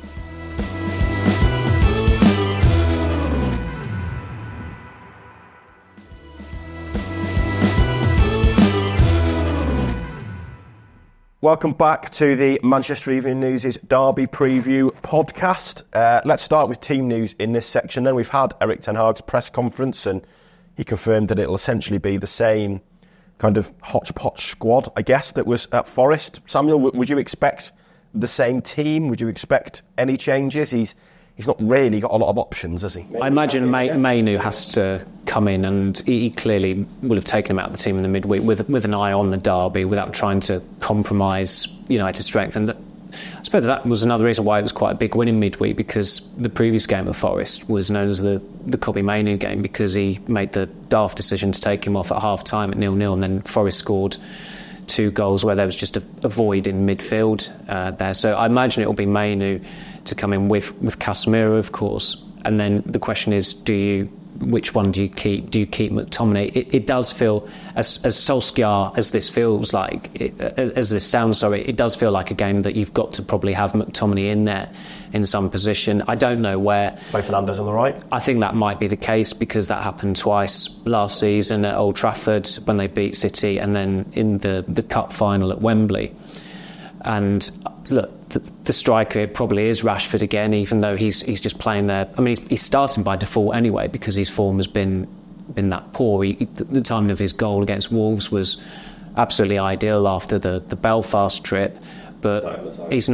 Welcome back to the Manchester Evening News' Derby Preview podcast. Uh, let's start with team news in this section. Then we've had Erik ten Hag's press conference, and he confirmed that it'll essentially be the same kind of hodgepodge squad, I guess, that was at Forest. Samuel, w- would you expect the same team? Would you expect any changes? He's he's not really got a lot of options, has he?
I imagine May- Mainu has to come in, and he clearly will have taken him out of the team in the midweek with with an eye on the derby without trying to compromise United's strength. And I suppose that was another reason why it was quite a big win in midweek, because the previous game at Forest was known as the, the Kobbie Mainu game, because he made the daft decision to take him off at half-time at nil nil, and then Forest scored two goals where there was just a, a void in midfield uh, there. So I imagine it will be Mainu to come in with, with Casemiro, of course. And then the question is, do you which one do you keep? Do you keep McTominay? It, it does feel, as as Solskjaer as this feels like, it, as this sounds, sorry, it does feel like a game that you've got to probably have McTominay in there in some position. I don't know where.
Play Fernandes on the right?
I think that might be the case, because that happened twice last season at Old Trafford when they beat City, and then in the, the Cup final at Wembley. And look, the, the striker probably is Rashford again, even though he's he's just playing there. I mean, he's, he's starting by default anyway, because his form has been been that poor. He, the timing of his goal against Wolves was absolutely ideal after the, the Belfast trip, but he's not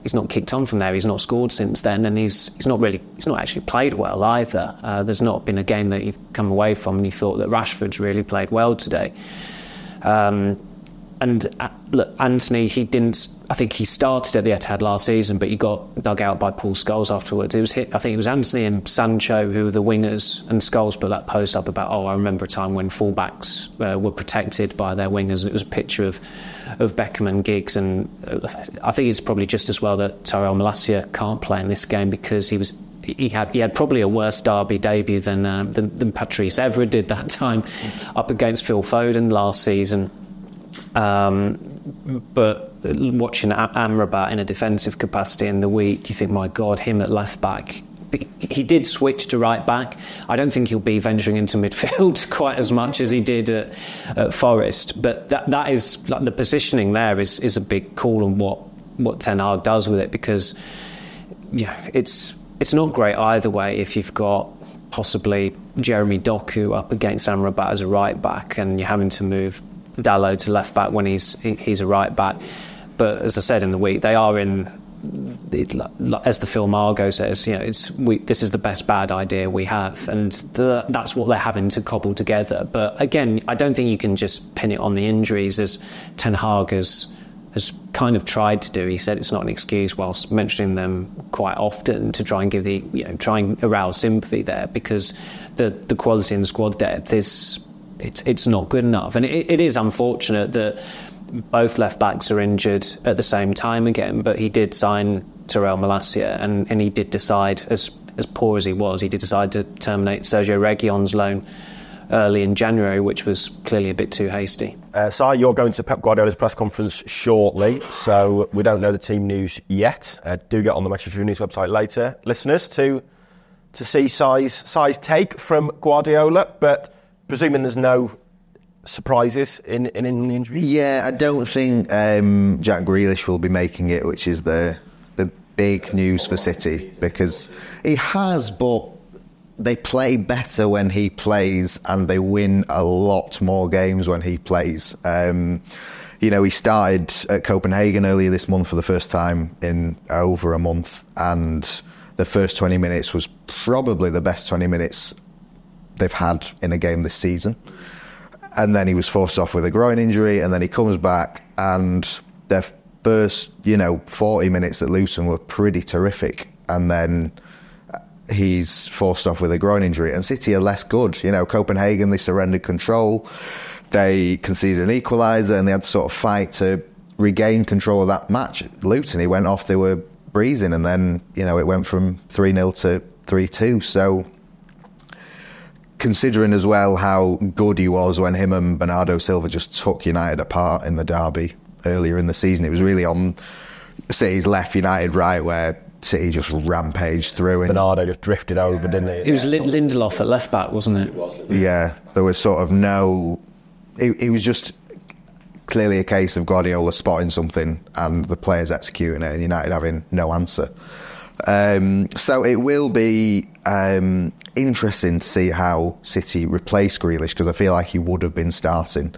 he's not kicked on from there. He's not scored since then, and he's he's not really he's not actually played well either. Uh, there's not been a game that you've come away from and you thought that Rashford's really played well today. Um, And uh, look, Anthony, he didn't. I think he started at the Etihad last season, but he got dug out by Paul Scholes afterwards. It was hit. I think it was Anthony and Sancho who were the wingers, and Scholes put that post up about, oh, I remember a time when fullbacks uh, were protected by their wingers. It was a picture of of Beckham and Giggs, and uh, I think it's probably just as well that Tyrell Malacia can't play in this game because he was. He had he had probably a worse derby debut than uh, than, than Patrice Evra did that time up against Phil Foden last season. Um, but watching Amrabat in a defensive capacity in the week, you think, my God, him at left back. He did switch to right back. I don't think he'll be venturing into midfield quite as much as he did at, at Forest. But that that is like the positioning there is is a big call on what what Ten Hag does with it, because yeah, it's it's not great either way if you've got possibly Jeremy Doku up against Amrabat as a right back and you're having to move Dalot to left back when he's he's a right back. But as I said in the week, they are in, as the film Argo says, you know, it's we, this is the best bad idea we have, and the, that's what they're having to cobble together. But again, I don't think you can just pin it on the injuries, as Ten Hag has has kind of tried to do. He said it's not an excuse, whilst mentioning them quite often to try and give the you know try and arouse sympathy there, because the the quality in the squad depth is. It's it's not good enough, and it, it is unfortunate that both left backs are injured at the same time again. But he did sign Tyrell Malacia, and, and he did decide, as as poor as he was, he did decide to terminate Sergio Reguilon's loan early in January, which was clearly a bit too hasty.
Uh, Si, you're going to Pep Guardiola's press conference shortly, so we don't know the team news yet. Uh, do get on the Manchester United News website later, listeners, to to see Si's Si's take from Guardiola, but. Presuming there's no surprises in, in, in the injury?
Yeah, I don't think um, Jack Grealish will be making it, which is the the big news for City, because he has, but they play better when he plays and they win a lot more games when he plays. Um, you know, he started at Copenhagen earlier this month for the first time in over a month, and the first twenty minutes was probably the best twenty minutes they've had in a game this season. And then he was forced off with a groin injury, and then he comes back, and their first, you know, forty minutes at Luton were pretty terrific, and then he's forced off with a groin injury. And City are less good. You know, Copenhagen, they surrendered control, they conceded an equaliser, and they had to sort of fight to regain control of that match. Luton, he went off, they were breezing, and then, you know, it went from three nil to three two. So considering as well how good he was when him and Bernardo Silva just took United apart in the derby earlier in the season, it was really on City's left, United right, where City just rampaged through. And
Bernardo just drifted over, didn't he?
It was Lindelof at left back, wasn't it?
Yeah, there was sort of no... It, it was just clearly a case of Guardiola spotting something and the players executing it, and United having no answer. Um, so it will be um, interesting to see how City replace Grealish, because I feel like he would have been starting.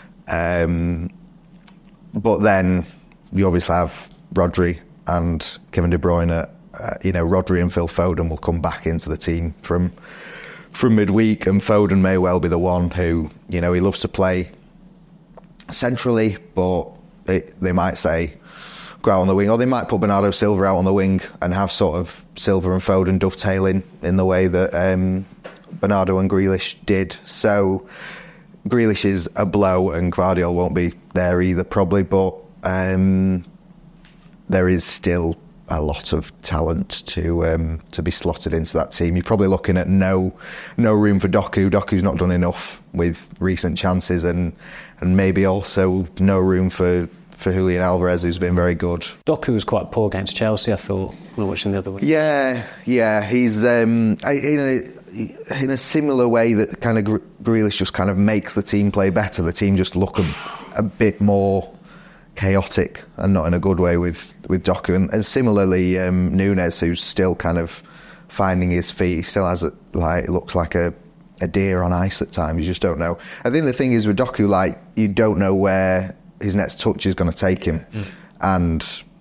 Um, but then you obviously have Rodri and Kevin De Bruyne. Uh, you know, Rodri and Phil Foden will come back into the team from from midweek, and Foden may well be the one who, you know, he loves to play centrally, but it, they might say go out on the wing, or they might put Bernardo Silva out on the wing and have sort of Silva and Foden dovetailing in the way that um, Bernardo and Grealish did. So Grealish is a blow, and Guardiola won't be there either probably, but um, there is still a lot of talent to um, to be slotted into that team. You're probably looking at no no room for Doku. Doku's not done enough with recent chances, and and maybe also no room for for Julian Alvarez, who's been very good.
Doku was quite poor against Chelsea, I thought, when watching the other week.
Yeah, yeah, he's um, in a in a similar way that kind of Grealish just kind of makes the team play better. The team just look a, a bit more chaotic, and not in a good way with with Doku. And, and similarly, um, Nunes, who's still kind of finding his feet, he still has a, like looks like a a deer on ice at times. You just don't know. I think the thing is with Doku, like, you don't know where his next touch is going to take him, mm. and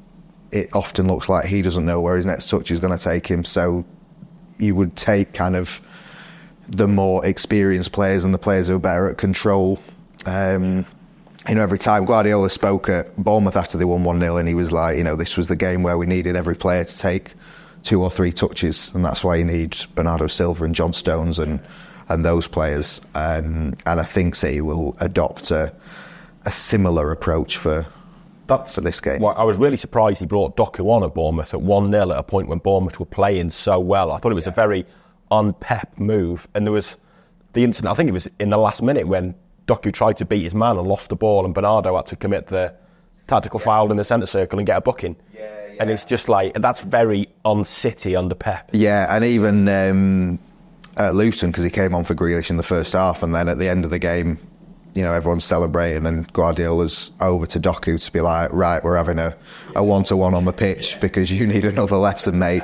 it often looks like he doesn't know where his next touch is going to take him. So you would take kind of the more experienced players and the players who are better at control. Um, you know, every time Guardiola spoke at Bournemouth after they won one nil, and he was like, you know, this was the game where we needed every player to take two or three touches, and that's why you need Bernardo Silva and John Stones and and those players. Um, and I think City will adopt a, a similar approach for
That's
for this game.
Well, I was really surprised he brought Doku on at Bournemouth at one nil at a point when Bournemouth were playing so well. I thought it was a very un-Pep move, and there was the incident, I think it was in the last minute when Doku tried to beat his man and lost the ball, and Bernardo had to commit the tactical yeah. foul in the centre circle and get a booking. Yeah, yeah. And it's just like, that's very un-City under Pep.
Yeah, and even um, at Luton, because he came on for Grealish in the first half, and then at the end of the game, you know, everyone's celebrating, and Guardiola's over to Doku to be like, right, we're having a, a one-to-one on the pitch because you need another lesson, mate.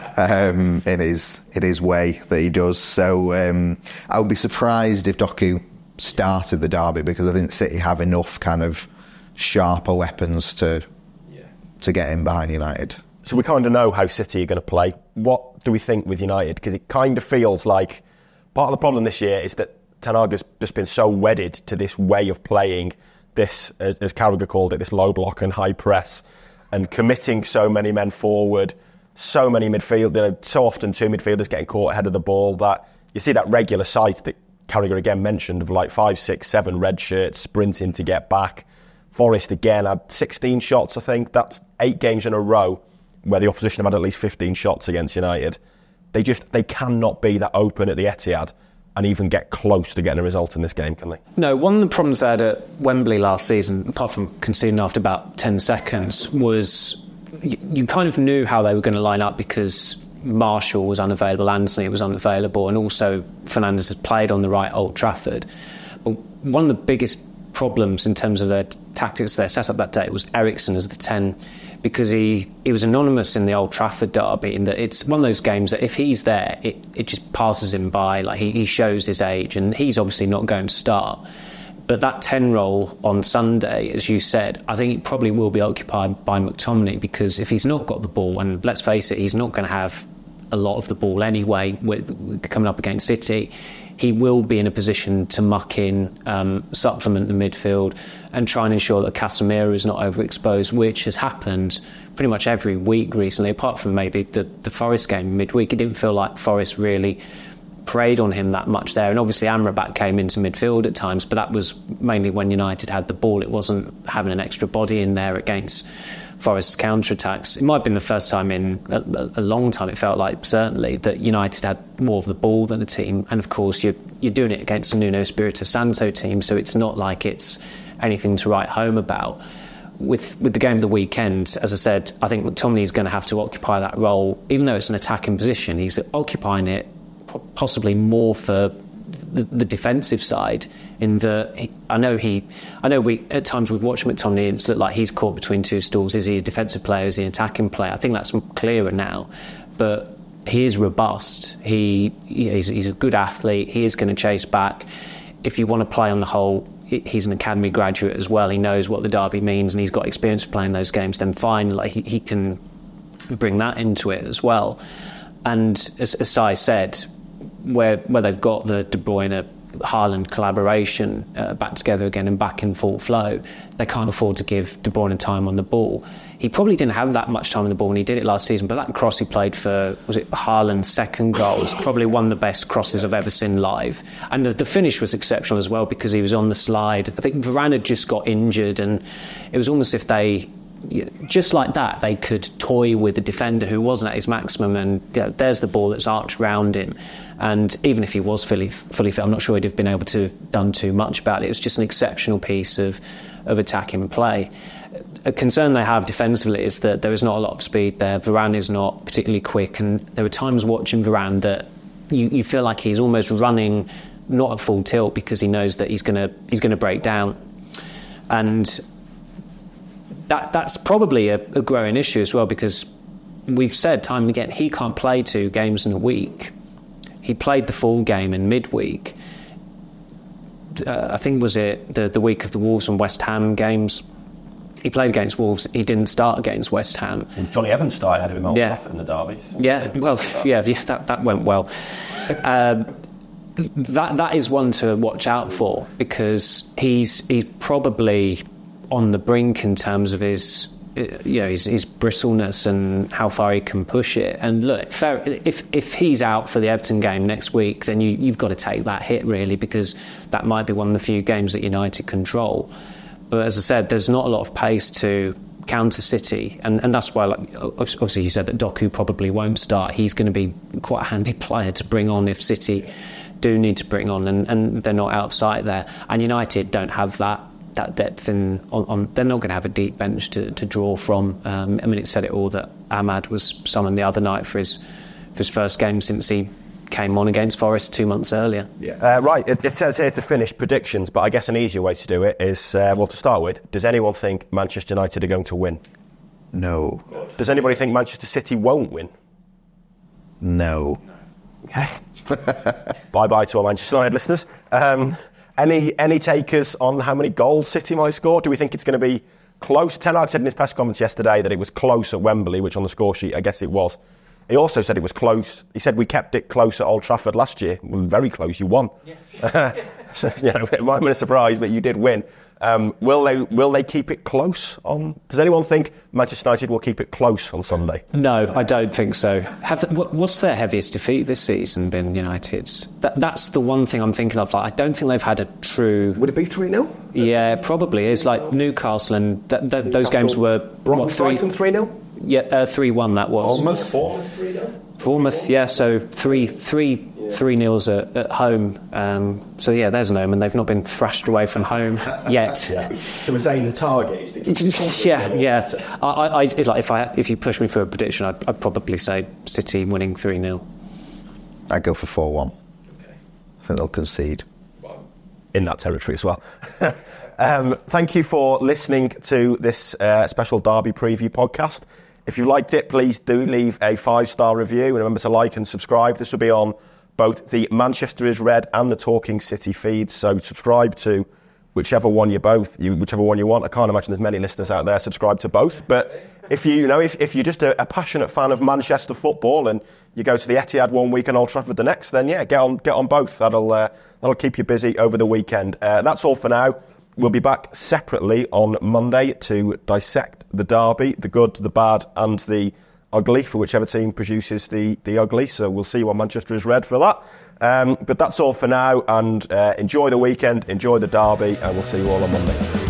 Um, in his in his way that he does. So um, I would be surprised if Doku started the derby, because I think City have enough kind of sharper weapons to yeah. to get in behind United.
So we kind of know how City are going to play. What do we think with United? Because it kind of feels like part of the problem this year is that Ten Hag has just been so wedded to this way of playing, this, as, as Carragher called it, this low block and high press, and committing so many men forward, so many midfield, you know, so often two midfielders getting caught ahead of the ball, that you see that regular sight that Carragher again mentioned of like five, six, seven red shirts sprinting to get back. Forest again had sixteen shots, I think. That's eight games in a row where the opposition have had at least fifteen shots against United. They just, they cannot be that open at the Etihad and even get close to getting a result in this game, can they?
No, one of the problems they had at Wembley last season, apart from conceding after about ten seconds, was you, you kind of knew how they were going to line up because Marshall was unavailable, Anthony was unavailable, and also Fernandes had played on the right Old Trafford. But one of the biggest problems in terms of their tactics, their setup that day, was Eriksen as the ten, because he, he was anonymous in the Old Trafford derby, in that it's one of those games that if he's there, it, it just passes him by. Like he, he shows his age, and he's obviously not going to start. But that ten role on Sunday, as you said, I think it probably will be occupied by McTominay, because if he's not got the ball, and let's face it, he's not going to have a lot of the ball anyway with, coming up against City, he will be in a position to muck in, um, supplement the midfield and try and ensure that Casemiro is not overexposed, which has happened pretty much every week recently, apart from maybe the, the Forest game midweek. It didn't feel like Forest really preyed on him that much there, and obviously Amrabat came into midfield at times, but that was mainly when United had the ball. It wasn't having an extra body in there against Forest's counter-attacks. It might have been the first time in a, a long time, it felt like, certainly, that United had more of the ball than a team, and of course you're, you're doing it against a Nuno Espirito Santo team, so it's not like it's anything to write home about. With with the game of the weekend, as I said, I think McTominay is going to have to occupy that role, even though it's an attacking position. He's occupying it possibly more for the, the defensive side. In the, he, I know he, I know we at times we've watched McTominay and it's looked like he's caught between two stools. Is he a defensive player? Is he an attacking player? I think that's clearer now. But he is robust. He he's, he's a good athlete. He is going to chase back. If you want to play on the whole, he's an academy graduate as well. He knows what the derby means and he's got experience of playing those games. Then fine, like he, he can bring that into it as well. And as, as Sai said, where where they've got the De Bruyne Haaland collaboration uh, back together again and back in full flow, they can't afford to give De Bruyne time on the ball. He probably didn't have that much time on the ball when he did it last season, but that cross he played for, was it Haaland's second goal, was probably one of the best crosses I've ever seen live. And the, the finish was exceptional as well, because he was on the slide. I think Varane had just got injured, and it was almost as if they, just like that, they could toy with the defender who wasn't at his maximum, and you know, there's the ball that's arched round him. And even if he was fully fully fit, I'm not sure he'd have been able to have done too much about it. It was just an exceptional piece of, of attacking play. A concern they have defensively is that there is not a lot of speed there. Varane is not particularly quick, and there were times watching Varane that you, you feel like he's almost running not at full tilt because he knows that he's gonna he's gonna break down. And That that's probably a, a growing issue as well, because we've said time and again he can't play two games in a week. He played the full game in midweek. Uh, I think was it the the week of the Wolves and West Ham games. he played against Wolves. He didn't start against West Ham.
And Johnny Evans started ahead of him Old
Yeah.
Trafford in the derbies.
Yeah, well, yeah, yeah that, that went well. Um, that that is one to watch out for, because he's he's probably on the brink in terms of his you know his, his bristleness and how far he can push it. And look, fair, if if he's out for the Everton game next week, then you, you've got to take that hit, really, because that might be one of the few games that United control. But as I said, there's not a lot of pace to counter City, and, and that's why, like, obviously you said that Doku probably won't start. He's going to be quite a handy player to bring on if City do need to bring on, and, and they're not out of sight there. And United don't have that that depth in on, on they're not going to have a deep bench to, to draw from. um, I mean, it said it all that Ahmad was summoned the other night for his for his first game since he came on against Forest two months earlier.
Yeah. Uh, right, it, it says here to finish predictions, but I guess an easier way to do it is, uh, well, to start with, does anyone think Manchester United are going to win?
No.
Does anybody think Manchester City won't win?
No.
Okay. Bye-bye to our Manchester United listeners. Um, any any takers on how many goals City might score? Do we think it's going to be close? Ten Hag said in his press conference yesterday that it was close at Wembley, which on the score sheet, I guess it was. He also said it was close. He said we kept it close at Old Trafford last year. Well, very close. You won. Yes. So, you know, it might have been a surprise, but you did win. Um, will they will they keep it close on? Does anyone think Manchester United will keep it close on Sunday?
No, I don't think so. Have what's their heaviest defeat this season been? United's. That, that's the one thing I'm thinking of. Like, I don't think they've had a true.
Would it be three nil?
Yeah, probably is. Like Newcastle and th- th- those games were what, three.
Brighton three nil.
Yeah, uh, three one. That was.
Almost Bournemouth three nil.
Bournemouth, yeah. So three three. Three nils at, at home, um, so yeah, there's an omen. They've not been thrashed away from home yet.
Yeah. So we're saying the target is to keep
yeah, yeah. I, I, I, like if I, if you push me for a prediction, I'd, I'd probably say City winning three nil.
I'd go for four one.
Okay.
I think they'll concede.
In that territory as well. um, thank you for listening to this uh, special Derby preview podcast. If you liked it, please do leave a five-star review and remember to like and subscribe. This will be on both the Manchester is Red and the Talking City feeds, so subscribe to whichever one you both, you, whichever one you want. I can't imagine there's many listeners out there subscribe to both, but if you, you know, if, if you're just a, a passionate fan of Manchester football and you go to the Etihad one week and Old Trafford the next, then yeah, get on, get on both. That'll uh, that'll keep you busy over the weekend. Uh, that's all for now. We'll be back separately on Monday to dissect the derby, the good, the bad, and the ugly for whichever team produces the, the ugly. So we'll see what Manchester is Red for that. Um, but that's all for now, and uh, enjoy the weekend, enjoy the derby, and we'll see you all on Monday.